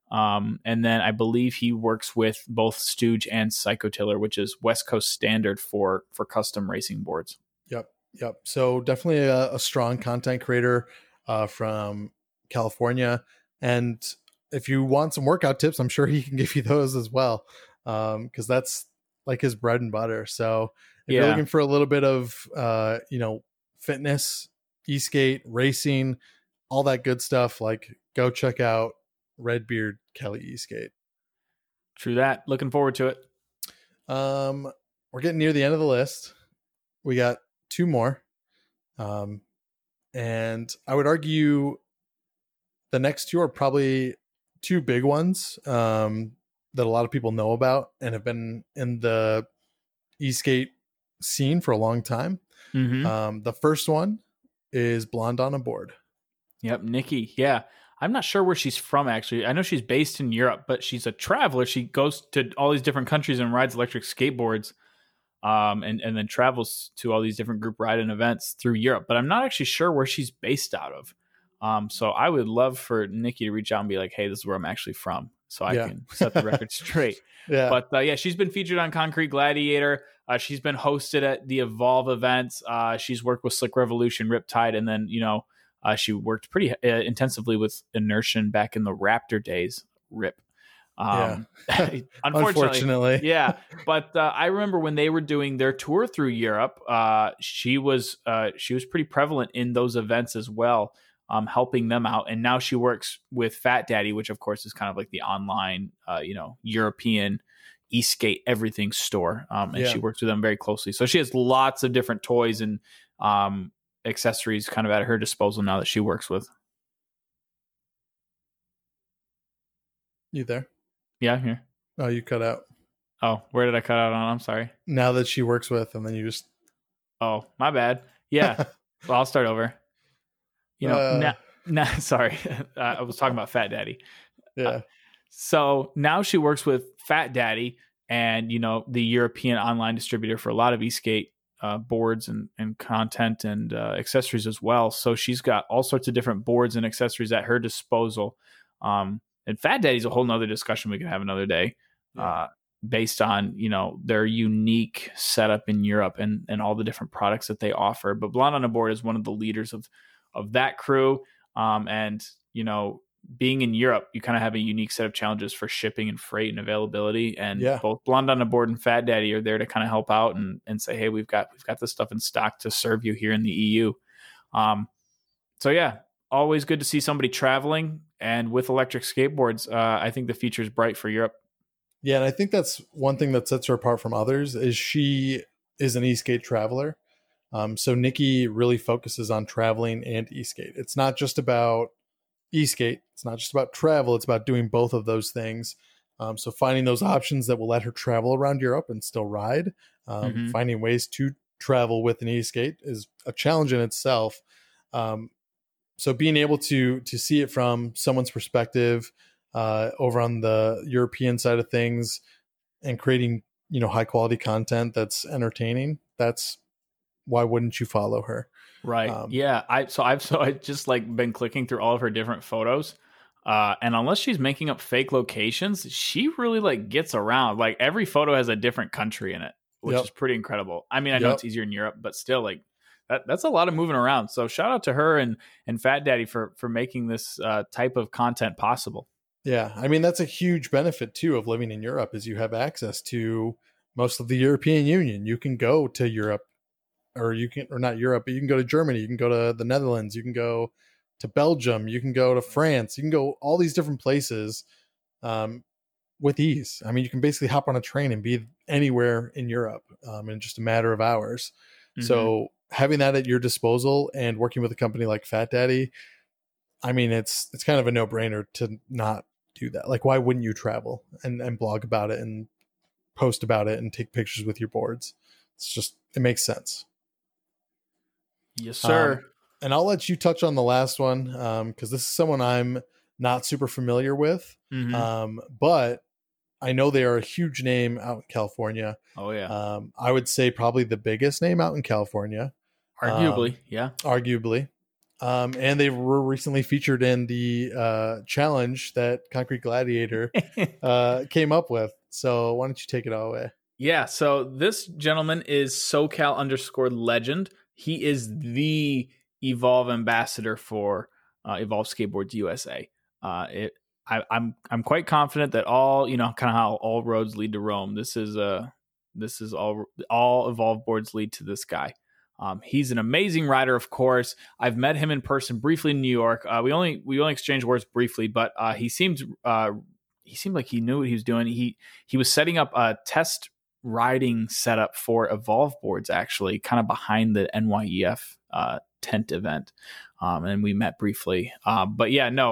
Speaker 2: Um, and then I believe he works with both Stooge and Psychotiller, which is West Coast standard for for custom racing boards.
Speaker 1: Yep, yep. So definitely a, a strong content creator uh, from California. And if you want some workout tips, I'm sure he can give you those as well, because um, that's like his bread and butter. So if
Speaker 2: Yeah.
Speaker 1: you're looking for a little bit of uh, you know fitness, e-skate, racing, all that good stuff, like go check out Redbeard Kelly E-Skate.
Speaker 2: True that. Looking forward to it.
Speaker 1: Um, we're getting near the end of the list. We got two more. Um, and I would argue the next two are probably two big ones um, that a lot of people know about and have been in the e-skate scene for a long time.
Speaker 2: Mm-hmm.
Speaker 1: Um, the first one is Blonde on a Board.
Speaker 2: Yep, Nikki. Yeah. I'm not sure where she's from, actually. I know she's based in Europe, but she's a traveler. She goes to all these different countries and rides electric skateboards, um, and, and then travels to all these different group riding events through Europe. But I'm not actually sure where she's based out of. Um, so I would love for Nikki to reach out and be like, hey, this is where I'm actually from, so I
Speaker 1: Yeah.
Speaker 2: can set the record straight.
Speaker 1: Yeah.
Speaker 2: But uh, yeah, she's been featured on Concrete Gladiator. Uh, she's been hosted at the Evolve events. Uh, she's worked with Slick Revolution, Riptide, and then, you know, Uh, she worked pretty uh, intensively with Inertian back in the Raptor days. Rip. Um,
Speaker 1: yeah.
Speaker 2: unfortunately,
Speaker 1: Unfortunately.
Speaker 2: yeah. But uh, I remember when they were doing their tour through Europe, uh, she was uh, she was pretty prevalent in those events as well, um, helping them out. And now she works with Fat Daddy, which of course is kind of like the online, uh, you know, European e-skate everything store, um, and
Speaker 1: Yeah.
Speaker 2: she works with them very closely. So she has lots of different toys and um, accessories kind of at her disposal now that she works with.
Speaker 1: You there?
Speaker 2: Yeah, I'm here.
Speaker 1: Oh, you cut out.
Speaker 2: Oh, where did I cut out on? I'm sorry.
Speaker 1: Now that she works with, and then you just.
Speaker 2: Oh, my bad. Yeah. Well, I'll start over. You know,
Speaker 1: Uh,
Speaker 2: now, now, sorry. uh, I was talking about Fat Daddy.
Speaker 1: Yeah.
Speaker 2: Uh, so now she works with Fat Daddy and, you know, the European online distributor for a lot of e-skate uh, boards and, and content and uh, accessories as well. So she's got all sorts of different boards and accessories at her disposal. Um, and Fat Daddy's a whole nother discussion we could have another day.
Speaker 1: Yeah.
Speaker 2: Uh, based on, you know, their unique setup in Europe and, and all the different products that they offer. But Blonde on a Board is one of the leaders of, of that crew. Um, and, you know, being in Europe, you kind of have a unique set of challenges for shipping and freight and availability. And
Speaker 1: Yeah.
Speaker 2: both Blonde on a Board and Fat Daddy are there to kind of help out and, and say, hey, we've got, we've got this stuff in stock to serve you here in the E U. Um, so yeah, always good to see somebody traveling, and with electric skateboards, uh, I think the future is bright for Europe.
Speaker 1: Yeah, and I think that's one thing that sets her apart from others is she is an e-skate traveler. Um, so Nikki really focuses on traveling and e-skate. It's not just about e-skate. It's not just about travel. It's about doing both of those things. Um, so finding those options that will let her travel around Europe and still ride. Um,
Speaker 2: Mhm.
Speaker 1: Finding ways to travel with an e-skate is a challenge in itself. Um, so being able to to see it from someone's perspective, uh, over on the European side of things, and creating, you know, high quality content that's entertaining, that's why wouldn't you follow her?
Speaker 2: Right.
Speaker 1: Um,
Speaker 2: yeah. I so I've so I just like been clicking through all of her different photos. Uh, and unless she's making up fake locations, she really like gets around. Like every photo has a different country in it, which
Speaker 1: Yep.
Speaker 2: is pretty incredible. I mean, I know
Speaker 1: Yep.
Speaker 2: it's easier in Europe, but still, like that that's a lot of moving around. So shout out to her and and Fat Daddy for for making this uh, type of content possible.
Speaker 1: Yeah, I mean that's a huge benefit too of living in Europe is you have access to most of the European Union. You can go to Europe, or you can, or not Europe, but you can go to Germany, you can go to the Netherlands, you can go to Belgium, you can go to France, you can go all these different places um, with ease. I mean, you can basically hop on a train and be anywhere in Europe um, in just a matter of hours.
Speaker 2: Mhm.
Speaker 1: So having that at your disposal and working with a company like Fat Daddy, I mean, it's it's kind of a no brainer to not do that. Like, why wouldn't you travel and, and blog about it and post about it and take pictures with your boards? It's just, it makes sense.
Speaker 2: Yes, sir.
Speaker 1: Um, and I'll let you touch on the last one because this is someone I'm not super familiar with.
Speaker 2: Mhm.
Speaker 1: Um, but I know they are a huge name out in California.
Speaker 2: oh yeah.
Speaker 1: Um, I would say probably the biggest name out in California,
Speaker 2: Arguably,
Speaker 1: um,
Speaker 2: yeah.
Speaker 1: arguably. Um, and they were recently featured in the uh, challenge that Concrete Gladiator uh, came up with. So why don't you take it all away?
Speaker 2: Yeah, so this gentleman is SoCal underscore legend. He is the Evolve ambassador for uh, Evolve Skateboards U S A. Uh, it, I, I'm I'm quite confident that all you know, kind of how all roads lead to Rome. This is a this is all all Evolve boards lead to this guy. Um, he's an amazing rider, of course. I've met him in person briefly in New York. Uh, we only we only exchanged words briefly, but uh, he seemed uh, he seemed like he knew what he was doing. He he was setting up a test riding setup for Evolve boards, actually, kind of behind the N Y E F uh, tent event. Um, and we met briefly. Uh, but yeah, no,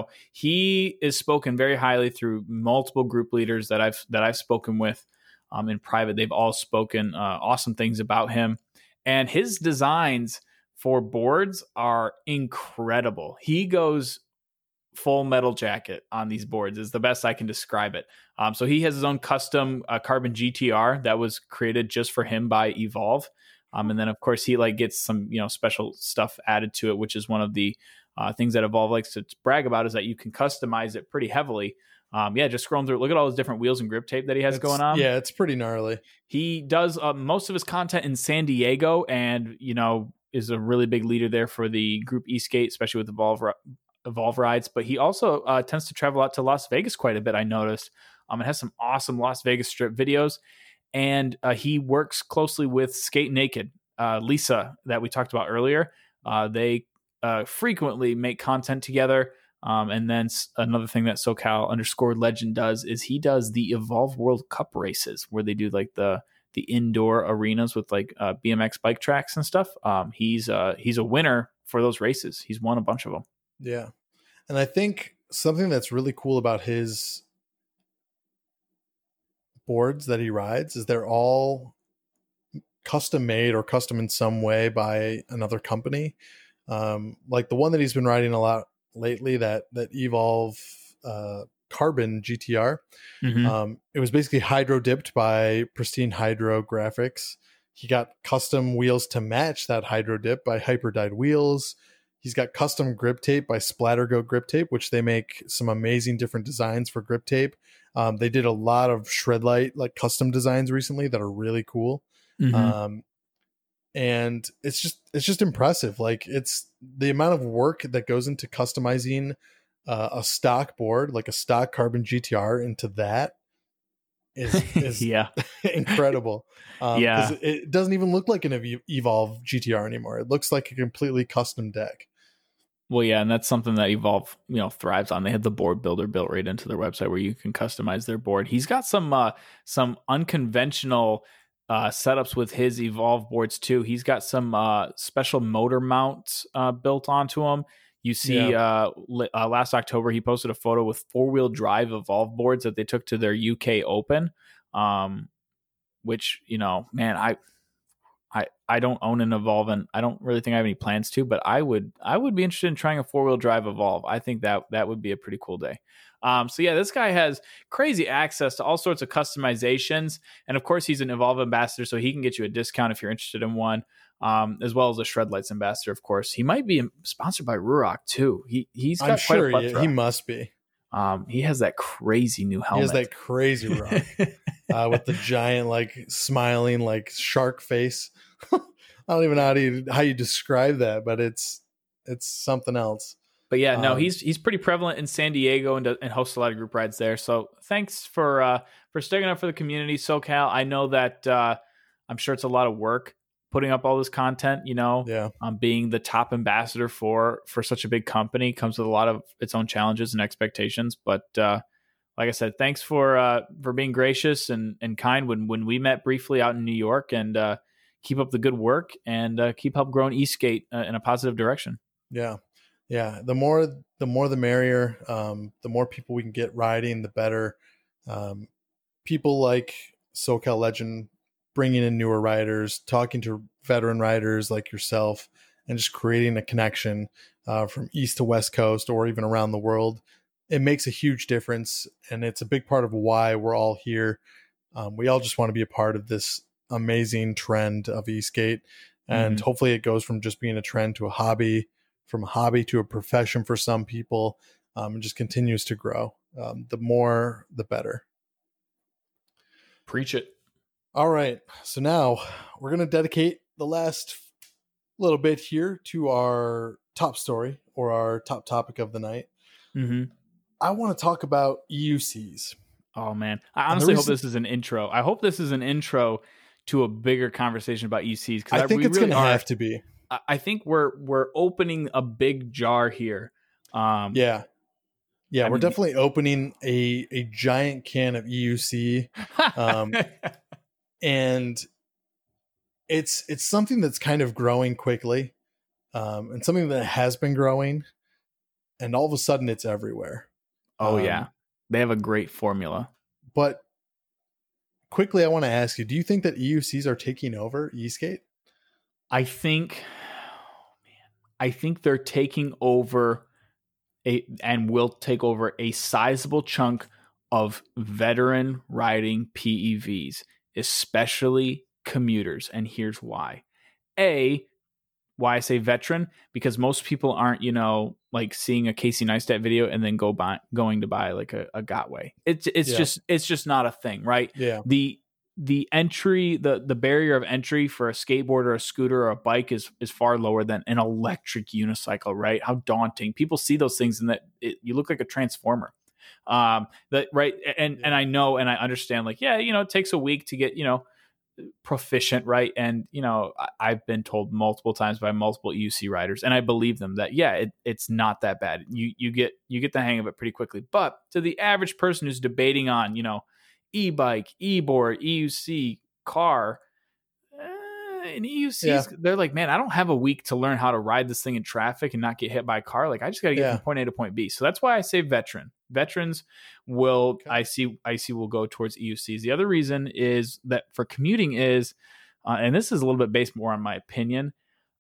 Speaker 2: he is spoken very highly through multiple group leaders that I've that I've spoken with um, in private. They've all spoken uh, awesome things about him. And his designs for boards are incredible. He goes full metal jacket on these boards is the best I can describe it. Um, so he has his own custom uh, carbon G T R that was created just for him by Evolve. Um, and then of course he like gets some, you know, special stuff added to it, which is one of the uh, things that Evolve likes to brag about, is that you can customize it pretty heavily. Um, yeah, just scrolling through, look at all those different wheels and grip tape that he has
Speaker 1: it's,
Speaker 2: going on.
Speaker 1: Yeah, it's pretty gnarly.
Speaker 2: He does uh, most of his content in San Diego, and, you know, is a really big leader there for the group e-skate, especially with Evolve Evolve rides, but he also uh, tends to travel out to Las Vegas quite a bit, I noticed. Um, it has some awesome Las Vegas Strip videos, and uh, he works closely with Skate Naked, uh, Lisa, that we talked about earlier. Uh, they uh, frequently make content together, um, and then another thing that SoCal underscore legend does is he does the Evolve World Cup races, where they do like the the indoor arenas with like uh, B M X bike tracks and stuff. Um, he's uh, he's a winner for those races. He's won a bunch of them.
Speaker 1: Yeah. And I think something that's really cool about his boards that he rides is they're all custom made or custom in some way by another company. Um, like the one that he's been riding a lot lately, that, that Evolve uh, Carbon G T R. Mm-hmm. Um, it was basically hydro dipped by Pristine Hydro Graphics. He got custom wheels to match that hydro dip by Hyper Dyed Wheels. He's got custom grip tape by Splattergo Grip Tape, which they make some amazing different designs for grip tape. Um, they did a lot of Shredlite, like custom designs recently that are really cool. Mm-hmm. Um, and it's just, it's just impressive. Like it's the amount of work that goes into customizing uh, a stock board, like a stock Carbon G T R, into that is, is
Speaker 2: yeah,
Speaker 1: incredible. Um,
Speaker 2: yeah.
Speaker 1: It, it doesn't even look like an Evolve G T R anymore. It looks like a completely custom deck.
Speaker 2: Well, yeah, and that's something that Evolve, you know, thrives on. They have the board builder built right into their website where you can customize their board. He's got some uh, some unconventional uh, setups with his Evolve boards too. He's got some uh, special motor mounts uh, built onto them. You see, yeah. uh, li- uh, last October he posted a photo with four wheel drive Evolve boards that they took to their U K Open, um, which, you know, man, I. I, I don't own an Evolve, and I don't really think I have any plans to, but I would I would be interested in trying a four-wheel drive Evolve. I think that that would be a pretty cool day. Um, so yeah, this guy has crazy access to all sorts of customizations, and of course he's an Evolve ambassador, so he can get you a discount if you're interested in one, um, as well as a Shredlights ambassador, of course. He might be sponsored by Ruroc too. He he's got
Speaker 1: I'm
Speaker 2: quite
Speaker 1: sure
Speaker 2: a plethora.
Speaker 1: He must be.
Speaker 2: Um, he has that crazy new helmet.
Speaker 1: He has that crazy rock uh, with the giant, like smiling, like shark face. I don't even know how you how you describe that, but it's it's something else.
Speaker 2: But yeah, no,
Speaker 1: um,
Speaker 2: he's he's pretty prevalent in San Diego and, do, and hosts a lot of group rides there. So thanks for uh, for sticking up for the community, SoCal. I know that uh, I'm sure it's a lot of work putting up all this content. You know,
Speaker 1: yeah,
Speaker 2: um, being the top ambassador for for such a big company comes with a lot of its own challenges and expectations. But uh, like I said, thanks for uh, for being gracious and and kind when when we met briefly out in New York, and uh, keep up the good work and uh, keep help growing e-skate uh, in a positive direction.
Speaker 1: Yeah. Yeah. The more, the more the merrier. Um, the more people we can get riding, the better. Um, people like SoCal Legend bringing in newer riders, talking to veteran riders like yourself, and just creating a connection uh, from East to West Coast or even around the world. It makes a huge difference. And it's a big part of why we're all here. Um, we all just want to be a part of this amazing trend of e-skate, and mm-hmm. hopefully it goes from just being a trend to a hobby, from a hobby to a profession for some people, um, and just continues to grow. Um, the more, the better.
Speaker 2: Preach it.
Speaker 1: All right. So now we're going to dedicate the last little bit here to our top story or our top topic of the night.
Speaker 2: Mm-hmm.
Speaker 1: I want to talk about E U Cs.
Speaker 2: Oh, man. I honestly reason- hope this is an intro. I hope this is an intro to a bigger conversation about E U Cs.
Speaker 1: I, I think it's really going to have to be.
Speaker 2: I think we're we're opening a big jar here. Um,
Speaker 1: yeah. Yeah,
Speaker 2: I
Speaker 1: we're
Speaker 2: mean,
Speaker 1: definitely opening a, a giant can of E U C. Um, and it's it's something that's kind of growing quickly, um, and something that has been growing, and all of a sudden it's everywhere.
Speaker 2: Oh,
Speaker 1: um,
Speaker 2: yeah. They have a great formula.
Speaker 1: But quickly, I want to ask you, do you think that E U Cs are taking over eSkate?
Speaker 2: I think, oh man, I think they're taking over a and will take over a sizable chunk of veteran riding P E Vs, especially commuters. And here's why. A, why I say veteran, because most people aren't, you know, like seeing a Casey Neistat video and then go buy, going to buy like a, a Gotway. It's it's
Speaker 1: Yeah.
Speaker 2: just it's just not a thing, right?
Speaker 1: Yeah.
Speaker 2: The the entry, the the barrier of entry for a skateboard or a scooter or a bike is is far lower than an electric unicycle, right? How daunting. People see those things and that it, you look like a transformer. Um, that right, and
Speaker 1: Yeah.
Speaker 2: and I know and I understand, like, yeah, you know, it takes a week to get, you know, proficient, right? And you know, I, I've been told multiple times by multiple E U C riders, and I believe them, that yeah, it, it's not that bad. You you get you get the hang of it pretty quickly. But to the average person who's debating on, you know, e-bike, e-board, E U C, car, uh, and E U Cs, yeah. they're like, man, I don't have a week to learn how to ride this thing in traffic and not get hit by a car. Like, I just got to get yeah. from point A to point B. So that's why I say veteran. Veterans will, okay. I see, I see will go towards E U Cs. The other reason is that for commuting is, uh, and this is a little bit based more on my opinion,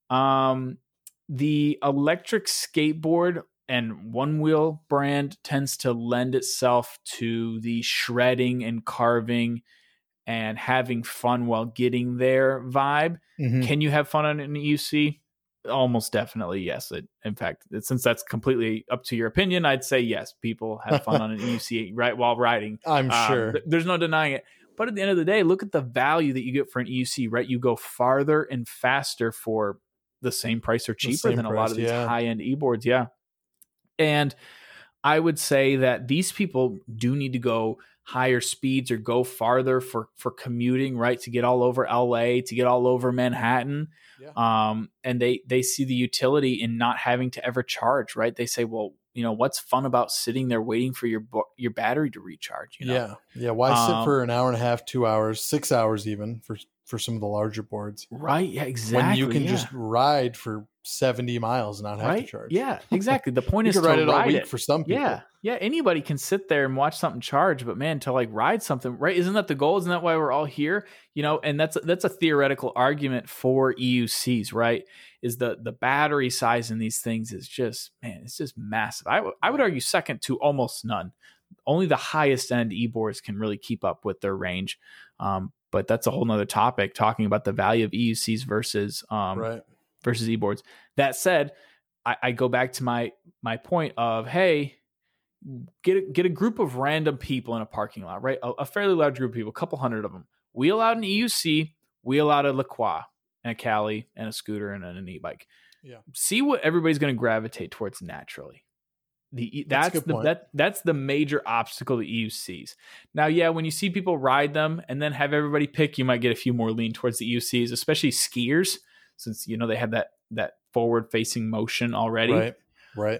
Speaker 2: um, the electric skateboard and one wheel brand tends to lend itself to the shredding and carving and having fun while getting there vibe. Mm-hmm. Can you have fun on an E U C? Almost definitely, yes. It, in fact, it, since that's completely up to your opinion, I'd say yes. People have fun on an E U C right while riding.
Speaker 1: I'm um, sure.
Speaker 2: Th- there's no denying it. But at the end of the day, look at the value that you get for an E U C, right? You go farther and faster for the same price or cheaper than price, a lot of these yeah. high-end e-boards. Yeah. And I would say that these people do need to go higher speeds or go farther for, for commuting, right? To get all over L A, to get all over Manhattan. Yeah. Um, and they, they see the utility in not having to ever charge, right? They say, well, you know, what's fun about sitting there waiting for your, your battery to recharge? You know?
Speaker 1: Yeah. Yeah. Why um, sit for an hour and a half, two hours, six hours, even for, for some of the larger boards.
Speaker 2: Right. Yeah, exactly.
Speaker 1: When you can
Speaker 2: yeah.
Speaker 1: just ride for seventy miles and not have
Speaker 2: right?
Speaker 1: to charge.
Speaker 2: Yeah, exactly. The point
Speaker 1: you
Speaker 2: is
Speaker 1: could
Speaker 2: to
Speaker 1: ride it all
Speaker 2: ride
Speaker 1: week
Speaker 2: it.
Speaker 1: for some people.
Speaker 2: Yeah. Yeah. Anybody can sit there and watch something charge, but man, to like ride something, right? Isn't that the goal? Isn't that why we're all here? You know, and that's, that's a theoretical argument for E U Cs, right? Is the, the battery size in these things is just, man, it's just massive. I, w- I would argue second to almost none. Only the highest end e-boards can really keep up with their range. Um, but that's a whole nother topic, talking about the value of E U Cs versus, um,
Speaker 1: right.
Speaker 2: versus e-boards. That said, I, I go back to my, my point of, hey, get a, get a group of random people in a parking lot, right? A, a fairly large group of people, a couple hundred of them. Wheel out an E U C, wheel out a LaCroix and a Cali and a scooter and an e-bike.
Speaker 1: Yeah.
Speaker 2: See what everybody's going to gravitate towards naturally. The that's, that's the that that's the major obstacle to E U Cs. Now, yeah, when you see people ride them and then have everybody pick, you might get a few more lean towards the E U Cs, especially skiers, since you know they have that that forward facing motion already.
Speaker 1: Right. Right.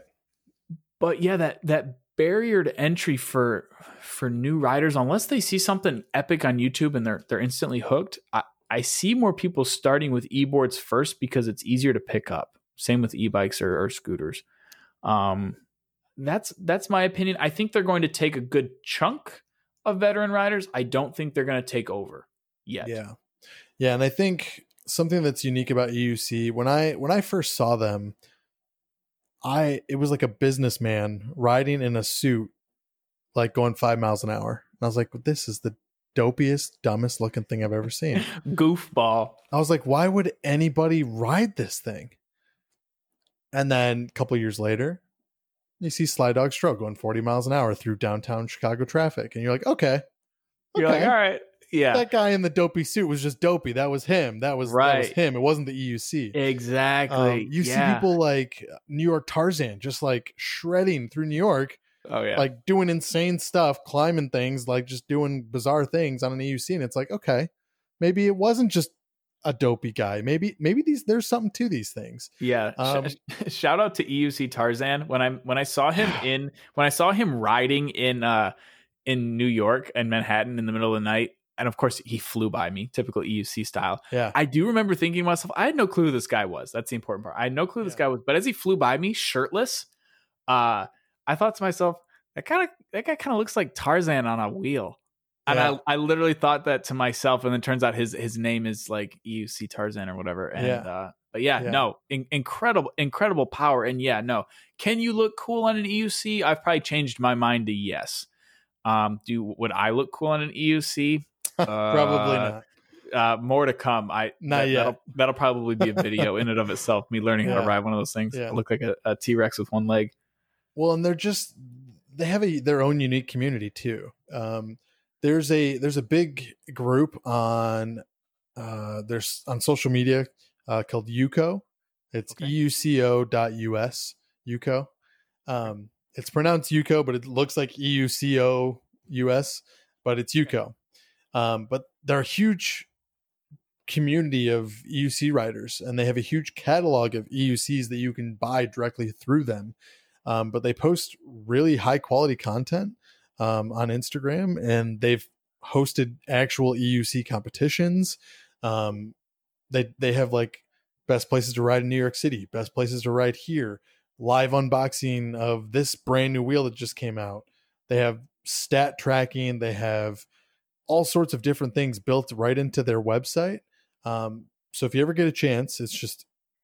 Speaker 2: But yeah, that that barrier to entry for for new riders, unless they see something epic on YouTube and they're they're instantly hooked. I, I see more people starting with e-boards first because it's easier to pick up. Same with e-bikes or, or scooters. Um. That's that's my opinion. I think they're going to take a good chunk of veteran riders. I don't think they're going to take over yet.
Speaker 1: Yeah. Yeah. And I think something that's unique about E U C, when I when I first saw them, I it was like a businessman riding in a suit, like going five miles an hour. And I was like, this is the dopiest, dumbest looking thing I've ever seen.
Speaker 2: Goofball.
Speaker 1: I was like, why would anybody ride this thing? And then a couple years later, you see Sly Dog Stroh going forty miles an hour through downtown Chicago traffic. And you're like, okay,
Speaker 2: You're
Speaker 1: okay.
Speaker 2: like, all right. Yeah.
Speaker 1: That guy in the dopey suit was just dopey. That was him. That was, that was
Speaker 2: Right.
Speaker 1: him. It wasn't the E U C.
Speaker 2: Exactly.
Speaker 1: Um, you
Speaker 2: yeah.
Speaker 1: see people like New York Tarzan just like shredding through New York,
Speaker 2: Oh yeah.
Speaker 1: like doing insane stuff, climbing things, like just doing bizarre things on an E U C. And it's like, okay, maybe it wasn't just a dopey guy. Maybe maybe these there's something to these things.
Speaker 2: Yeah.
Speaker 1: Um,
Speaker 2: Sh- shout out to E U C Tarzan. When I when I saw him in when I saw him riding in uh in New York and Manhattan in the middle of the night, and of course he flew by me, typical E U C style.
Speaker 1: Yeah.
Speaker 2: I do remember thinking to myself, I had no clue who this guy was. That's the important part. I had no clue who this
Speaker 1: Yeah.
Speaker 2: guy was. But as he flew by me, shirtless, uh, I thought to myself, that kind of that guy kind of looks like Tarzan on a wheel. And
Speaker 1: Yeah.
Speaker 2: I, I literally thought that to myself, and then turns out his his name is like E U C Tarzan or whatever. And
Speaker 1: Yeah.
Speaker 2: uh, but yeah,
Speaker 1: Yeah.
Speaker 2: no, in, incredible, incredible power. And yeah, no, can you look cool on an E U C? I've probably changed my mind to yes. Um, do would I look cool on an E U C?
Speaker 1: Probably
Speaker 2: Uh,
Speaker 1: not.
Speaker 2: Uh, more to come. I
Speaker 1: Not
Speaker 2: that,
Speaker 1: yet.
Speaker 2: That'll, that'll probably be a video in and of itself. Me learning how
Speaker 1: Yeah.
Speaker 2: to ride one of those things.
Speaker 1: Yeah.
Speaker 2: I look like a, a T Rex with one leg.
Speaker 1: Well, and they're just they have a their own unique community too. Um, there's a there's a big group on uh, there's on social media uh, called Yuko. It's
Speaker 2: Okay.
Speaker 1: E U C O dot U S Yuko. Um, it's pronounced Yuko, but it looks like E U C O U S, but it's Yuko. Um, but they're a huge community of E U C riders, and they have a huge catalog of E U Cs that you can buy directly through them. Um, but they post really high quality content um, on Instagram, and they've hosted actual E U C competitions. Um, they they have like best places to ride in New York City, best places to ride here, live unboxing of this brand new wheel that just came out. They have stat tracking. They have all sorts of different things built right into their website. Um, so if you ever get a chance, it's just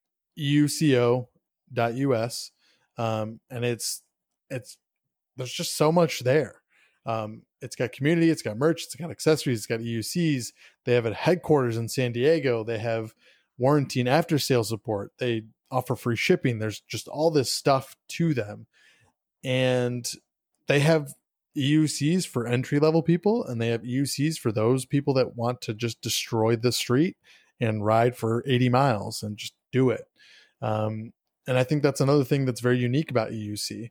Speaker 1: E U C O dot U S. Um, and it's, it's, there's just so much there. Um, it's got community, it's got merch, it's got accessories, it's got E U Cs. They have a headquarters in San Diego. They have warranty and after sales support. They offer free shipping. There's just all this stuff to them. And they have E U Cs for entry level people, and they have E U Cs for those people that want to just destroy the street and ride for eighty miles and just do it. Um, and I think that's another thing that's very unique about E U C.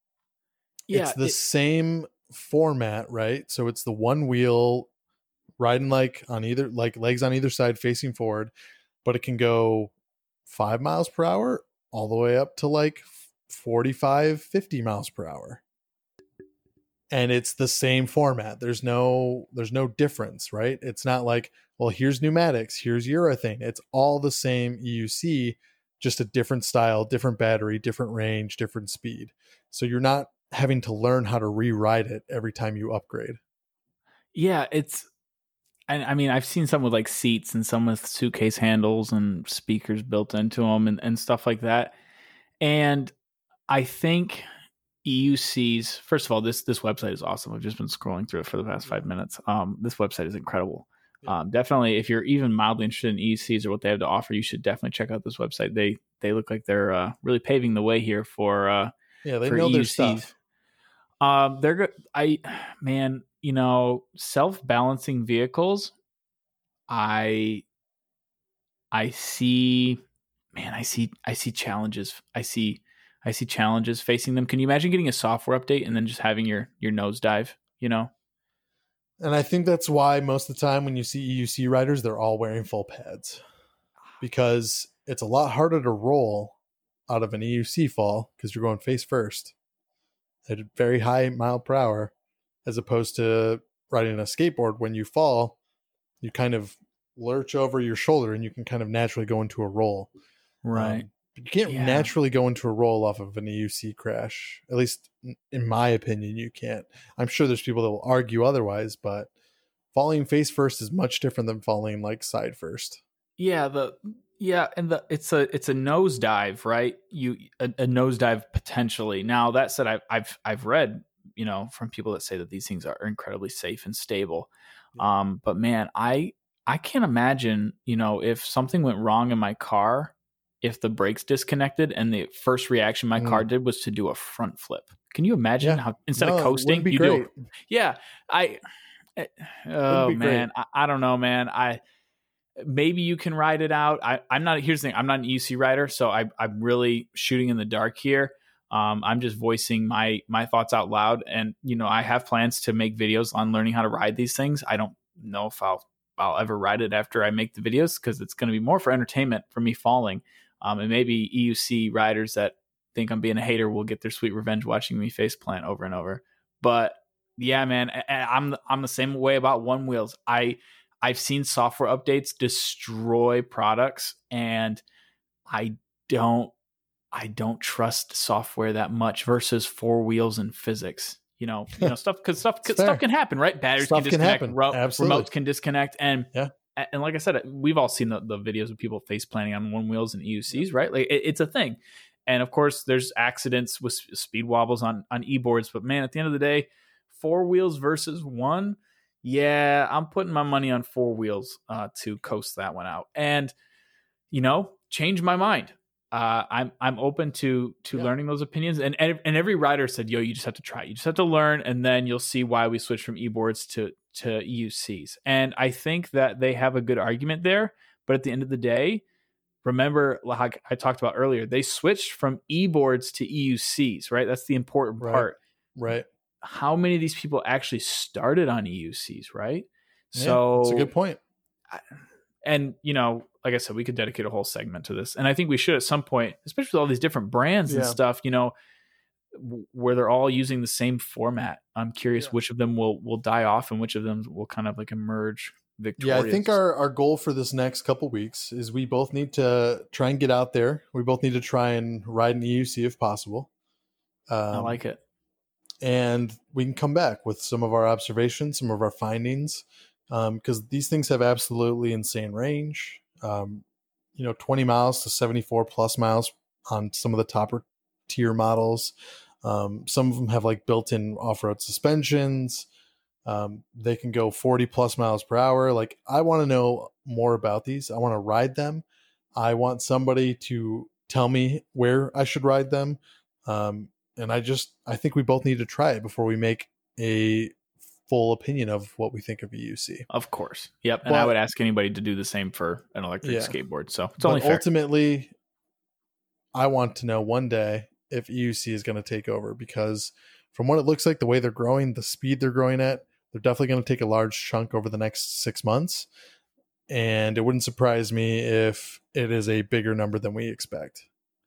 Speaker 2: Yeah,
Speaker 1: it's the
Speaker 2: it-
Speaker 1: same format, right? So it's the one wheel riding like on either, like legs on either side facing forward, but it can go five miles per hour all the way up to like forty-five, fifty miles per hour. And it's the same format. There's no, there's no difference, right? It's not like, well, here's pneumatics, here's urethane. It's all the same E U C, just a different style, different battery, different range, different speed. So you're not having to learn how to rewrite it every time you upgrade.
Speaker 2: Yeah, it's, I, I mean, I've seen some with like seats and some with suitcase handles and speakers built into them and, and stuff like that. And I think E U Cs, first of all, this this website is awesome. I've just been scrolling through it for the past five minutes. Um, this website is incredible.
Speaker 1: Yeah.
Speaker 2: Um, definitely, if you're even mildly interested in E U Cs or what they have to offer, you should definitely check out this website. They they look like they're uh, really paving the way here for uh,
Speaker 1: Yeah, they
Speaker 2: for
Speaker 1: know
Speaker 2: E U
Speaker 1: their
Speaker 2: Cs.
Speaker 1: stuff.
Speaker 2: Um, they're good. I man, you know, self balancing vehicles. I I see, man, I see I see challenges. I see I see challenges facing them. Can you imagine getting a software update and then just having your your nosedive? You know.
Speaker 1: And I think that's why most of the time when you see E U C riders, they're all wearing full pads, because it's a lot harder to roll out of an E U C fall because you're going face first at a very high mile per hour, as opposed to riding a skateboard. When you fall, you kind of lurch over your shoulder and you can kind of naturally go into a roll.
Speaker 2: Right.
Speaker 1: Um, but you can't
Speaker 2: Yeah.
Speaker 1: naturally go into a roll off of an E U C crash. At least in my opinion, you can't. I'm sure there's people that will argue otherwise, but falling face first is much different than falling like side first.
Speaker 2: Yeah, the yeah, and the it's a it's a nosedive, right? You a, a nosedive potentially. Now that said, I've I've I've read, you know, from people that say that these things are incredibly safe and stable.
Speaker 1: Yeah.
Speaker 2: Um, but man, I I can't imagine, you know, if something went wrong in my car, if the brakes disconnected and the first reaction my mm. car did was to do a front flip. Can you imagine yeah. how instead no, of coasting, you great. do? Yeah, I. Oh man, I, I don't know, man. I maybe you can ride it out. I, I'm not. Here's the thing: I'm not an E U C rider, so I, I'm really shooting in the dark here. Um, I'm just voicing my my thoughts out loud, and you know, I have plans to make videos on learning how to ride these things. I don't know if I'll I'll ever ride it after I make the videos because it's going to be more for entertainment for me falling. Um, and maybe E U C riders that think I'm being a hater will get their sweet revenge watching me face plant over and over. But yeah, man, I, I'm I'm the same way about one wheels. I I've seen software updates destroy products, and I don't I don't trust software that much versus four wheels and physics. You know, you know stuff because stuff stuff can happen, right? Batteries stuff can disconnect, can ro- remotes can disconnect, and
Speaker 1: yeah.
Speaker 2: And like I said, we've all seen the, the videos of people face planting on one wheels and E U Cs, right? Like it, it's a thing. And of course, there's accidents with speed wobbles on, on e-boards. But man, at the end of the day, four wheels versus one, yeah, I'm putting my money on four wheels uh, to coast that one out. And, you know, change my mind. Uh, I'm I'm open to to yeah. learning those opinions. And, and and every rider said, yo, you just have to try. You just have to learn, and then you'll see why we switched from e-boards to to E U Cs. And I think that they have a good argument there. But at the end of the day, remember, like I talked about earlier, they switched from e-boards to E U Cs, right? That's the important
Speaker 1: right.
Speaker 2: part.
Speaker 1: Right.
Speaker 2: How many of these people actually started on E U Cs, right?
Speaker 1: Yeah,
Speaker 2: so
Speaker 1: that's a good point.
Speaker 2: I, and, you know, like I said, we could dedicate a whole segment to this. And I think we should at some point, especially with all these different brands yeah. and stuff, you know, where they're all using the same format. I'm curious yeah. which of them will will die off and which of them will kind of like emerge victorious.
Speaker 1: Yeah, I think our, our goal for this next couple weeks is we both need to try and get out there. We both need to try and ride an E U C if possible.
Speaker 2: Um, I like it.
Speaker 1: And we can come back with some of our observations, some of our findings, because um, these things have absolutely insane range. Um, you know, twenty miles to seventy-four plus miles on some of the top tier models. Um, some of them have like built-in off-road suspensions. Um, they can go forty plus miles per hour. Like, I want to know more about these. I want to ride them. I want somebody to tell me where I should ride them. Um, and I just, I think we both need to try it before we make a full opinion of what we think of E U C.
Speaker 2: Of course. Yep. And
Speaker 1: but,
Speaker 2: I would ask anybody to do the same for an electric yeah. skateboard. So it's
Speaker 1: but
Speaker 2: only fair.
Speaker 1: Ultimately, I want to know one day if E U C is going to take over, because from what it looks like, the way they're growing, the speed they're growing at, they're definitely going to take a large chunk over the next six months. And it wouldn't surprise me if it is a bigger number than we expect.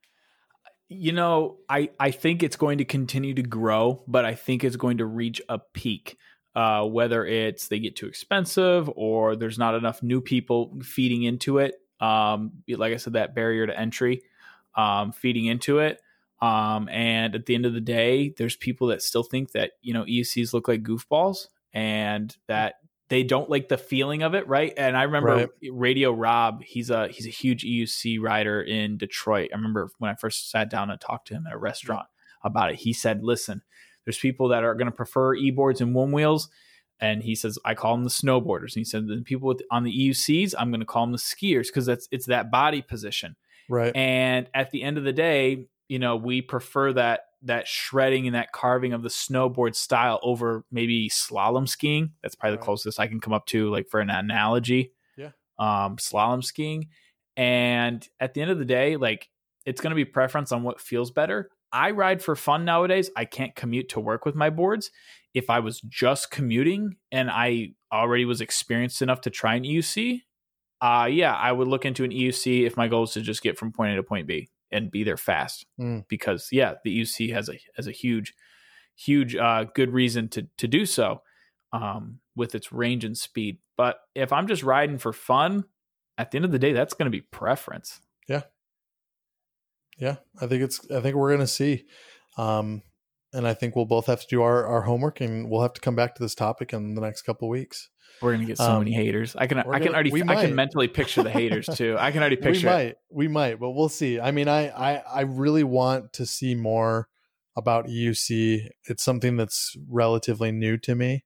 Speaker 2: You know, I, I think it's going to continue to grow, but I think it's going to reach a peak. Uh, whether it's they get too expensive or there's not enough new people feeding into it. Um, like I said, that barrier to entry um, feeding into it. Um, and at the end of the day, there's people that still think that, you know, E U Cs look like goofballs and that they don't like the feeling of it. Right. And I remember right. Radio Rob, he's a, he's a huge E U C rider in Detroit. I remember when I first sat down and talked to him at a restaurant about it, he said, listen, there's people that are going to prefer e-boards and one wheels. And he says, I call them the snowboarders. And he said, the people with, on the E U Cs, I'm going to call them the skiers because that's it's that body position.
Speaker 1: Right.
Speaker 2: And at the end of the day, you know, we prefer that that shredding and that carving of the snowboard style over maybe slalom skiing. That's probably right. the closest I can come up to, like for an analogy.
Speaker 1: Yeah.
Speaker 2: Um, slalom skiing. And at the end of the day, like it's going to be preference on what feels better. I ride for fun nowadays. I can't commute to work with my boards. If I was just commuting and I already was experienced enough to try an E U C, uh, yeah, I would look into an E U C if my goal is to just get from point A to point B and be there fast.
Speaker 1: Mm.
Speaker 2: Because yeah, the E U C has a has a huge, huge uh, good reason to to do so um, with its range and speed. But if I'm just riding for fun, at the end of the day, that's going to be preference.
Speaker 1: Yeah. Yeah, I think it's. I think we're going to see, um, and I think we'll both have to do our, our homework, and we'll have to come back to this topic in the next couple of weeks.
Speaker 2: We're going to get so um, many haters. I can. I can gonna, already. I might. can mentally picture the haters too. I can already picture.
Speaker 1: We might.
Speaker 2: It.
Speaker 1: We might, but we'll see. I mean, I, I I really want to see more about E U C. It's something that's relatively new to me.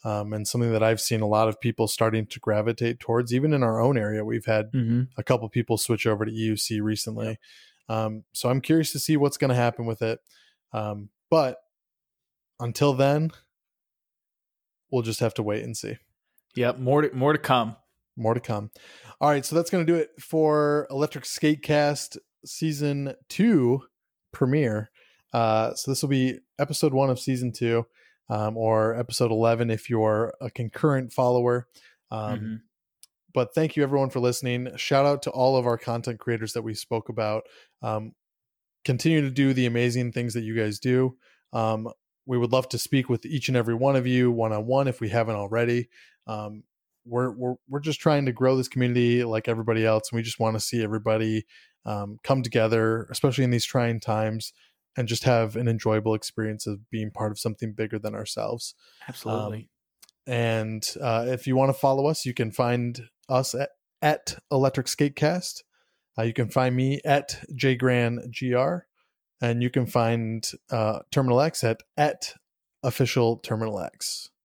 Speaker 1: um, and something that I've seen a lot of people starting to gravitate towards. Even in our own area, we've had
Speaker 2: Mm-hmm.
Speaker 1: a couple people switch over to E U C recently. Yeah. Um, so I'm curious to see what's going to happen with it. Um, but until then, we'll just have to wait and see.
Speaker 2: Yep. More to, more to come.
Speaker 1: More to come. All right. So that's going to do it for Electric Skatecast season two premiere. Uh, so this will be episode one of season two, um, or episode eleven if you're a concurrent follower. Um,
Speaker 2: Mm-hmm.
Speaker 1: But thank you everyone for listening. Shout out to all of our content creators that we spoke about. Um, continue to do the amazing things that you guys do. Um, we would love to speak with each and every one of you one-on-one if we haven't already. Um, we're, we're, we're just trying to grow this community like everybody else. And we just want to see everybody um, come together, especially in these trying times, and just have an enjoyable experience of being part of something bigger than ourselves.
Speaker 2: Absolutely.
Speaker 1: Um, and uh, if you want to follow us, you can find us at, at Electric Skatecast. Uh, you can find me at jgrangr, and you can find uh, Terminal X at at official Terminal X.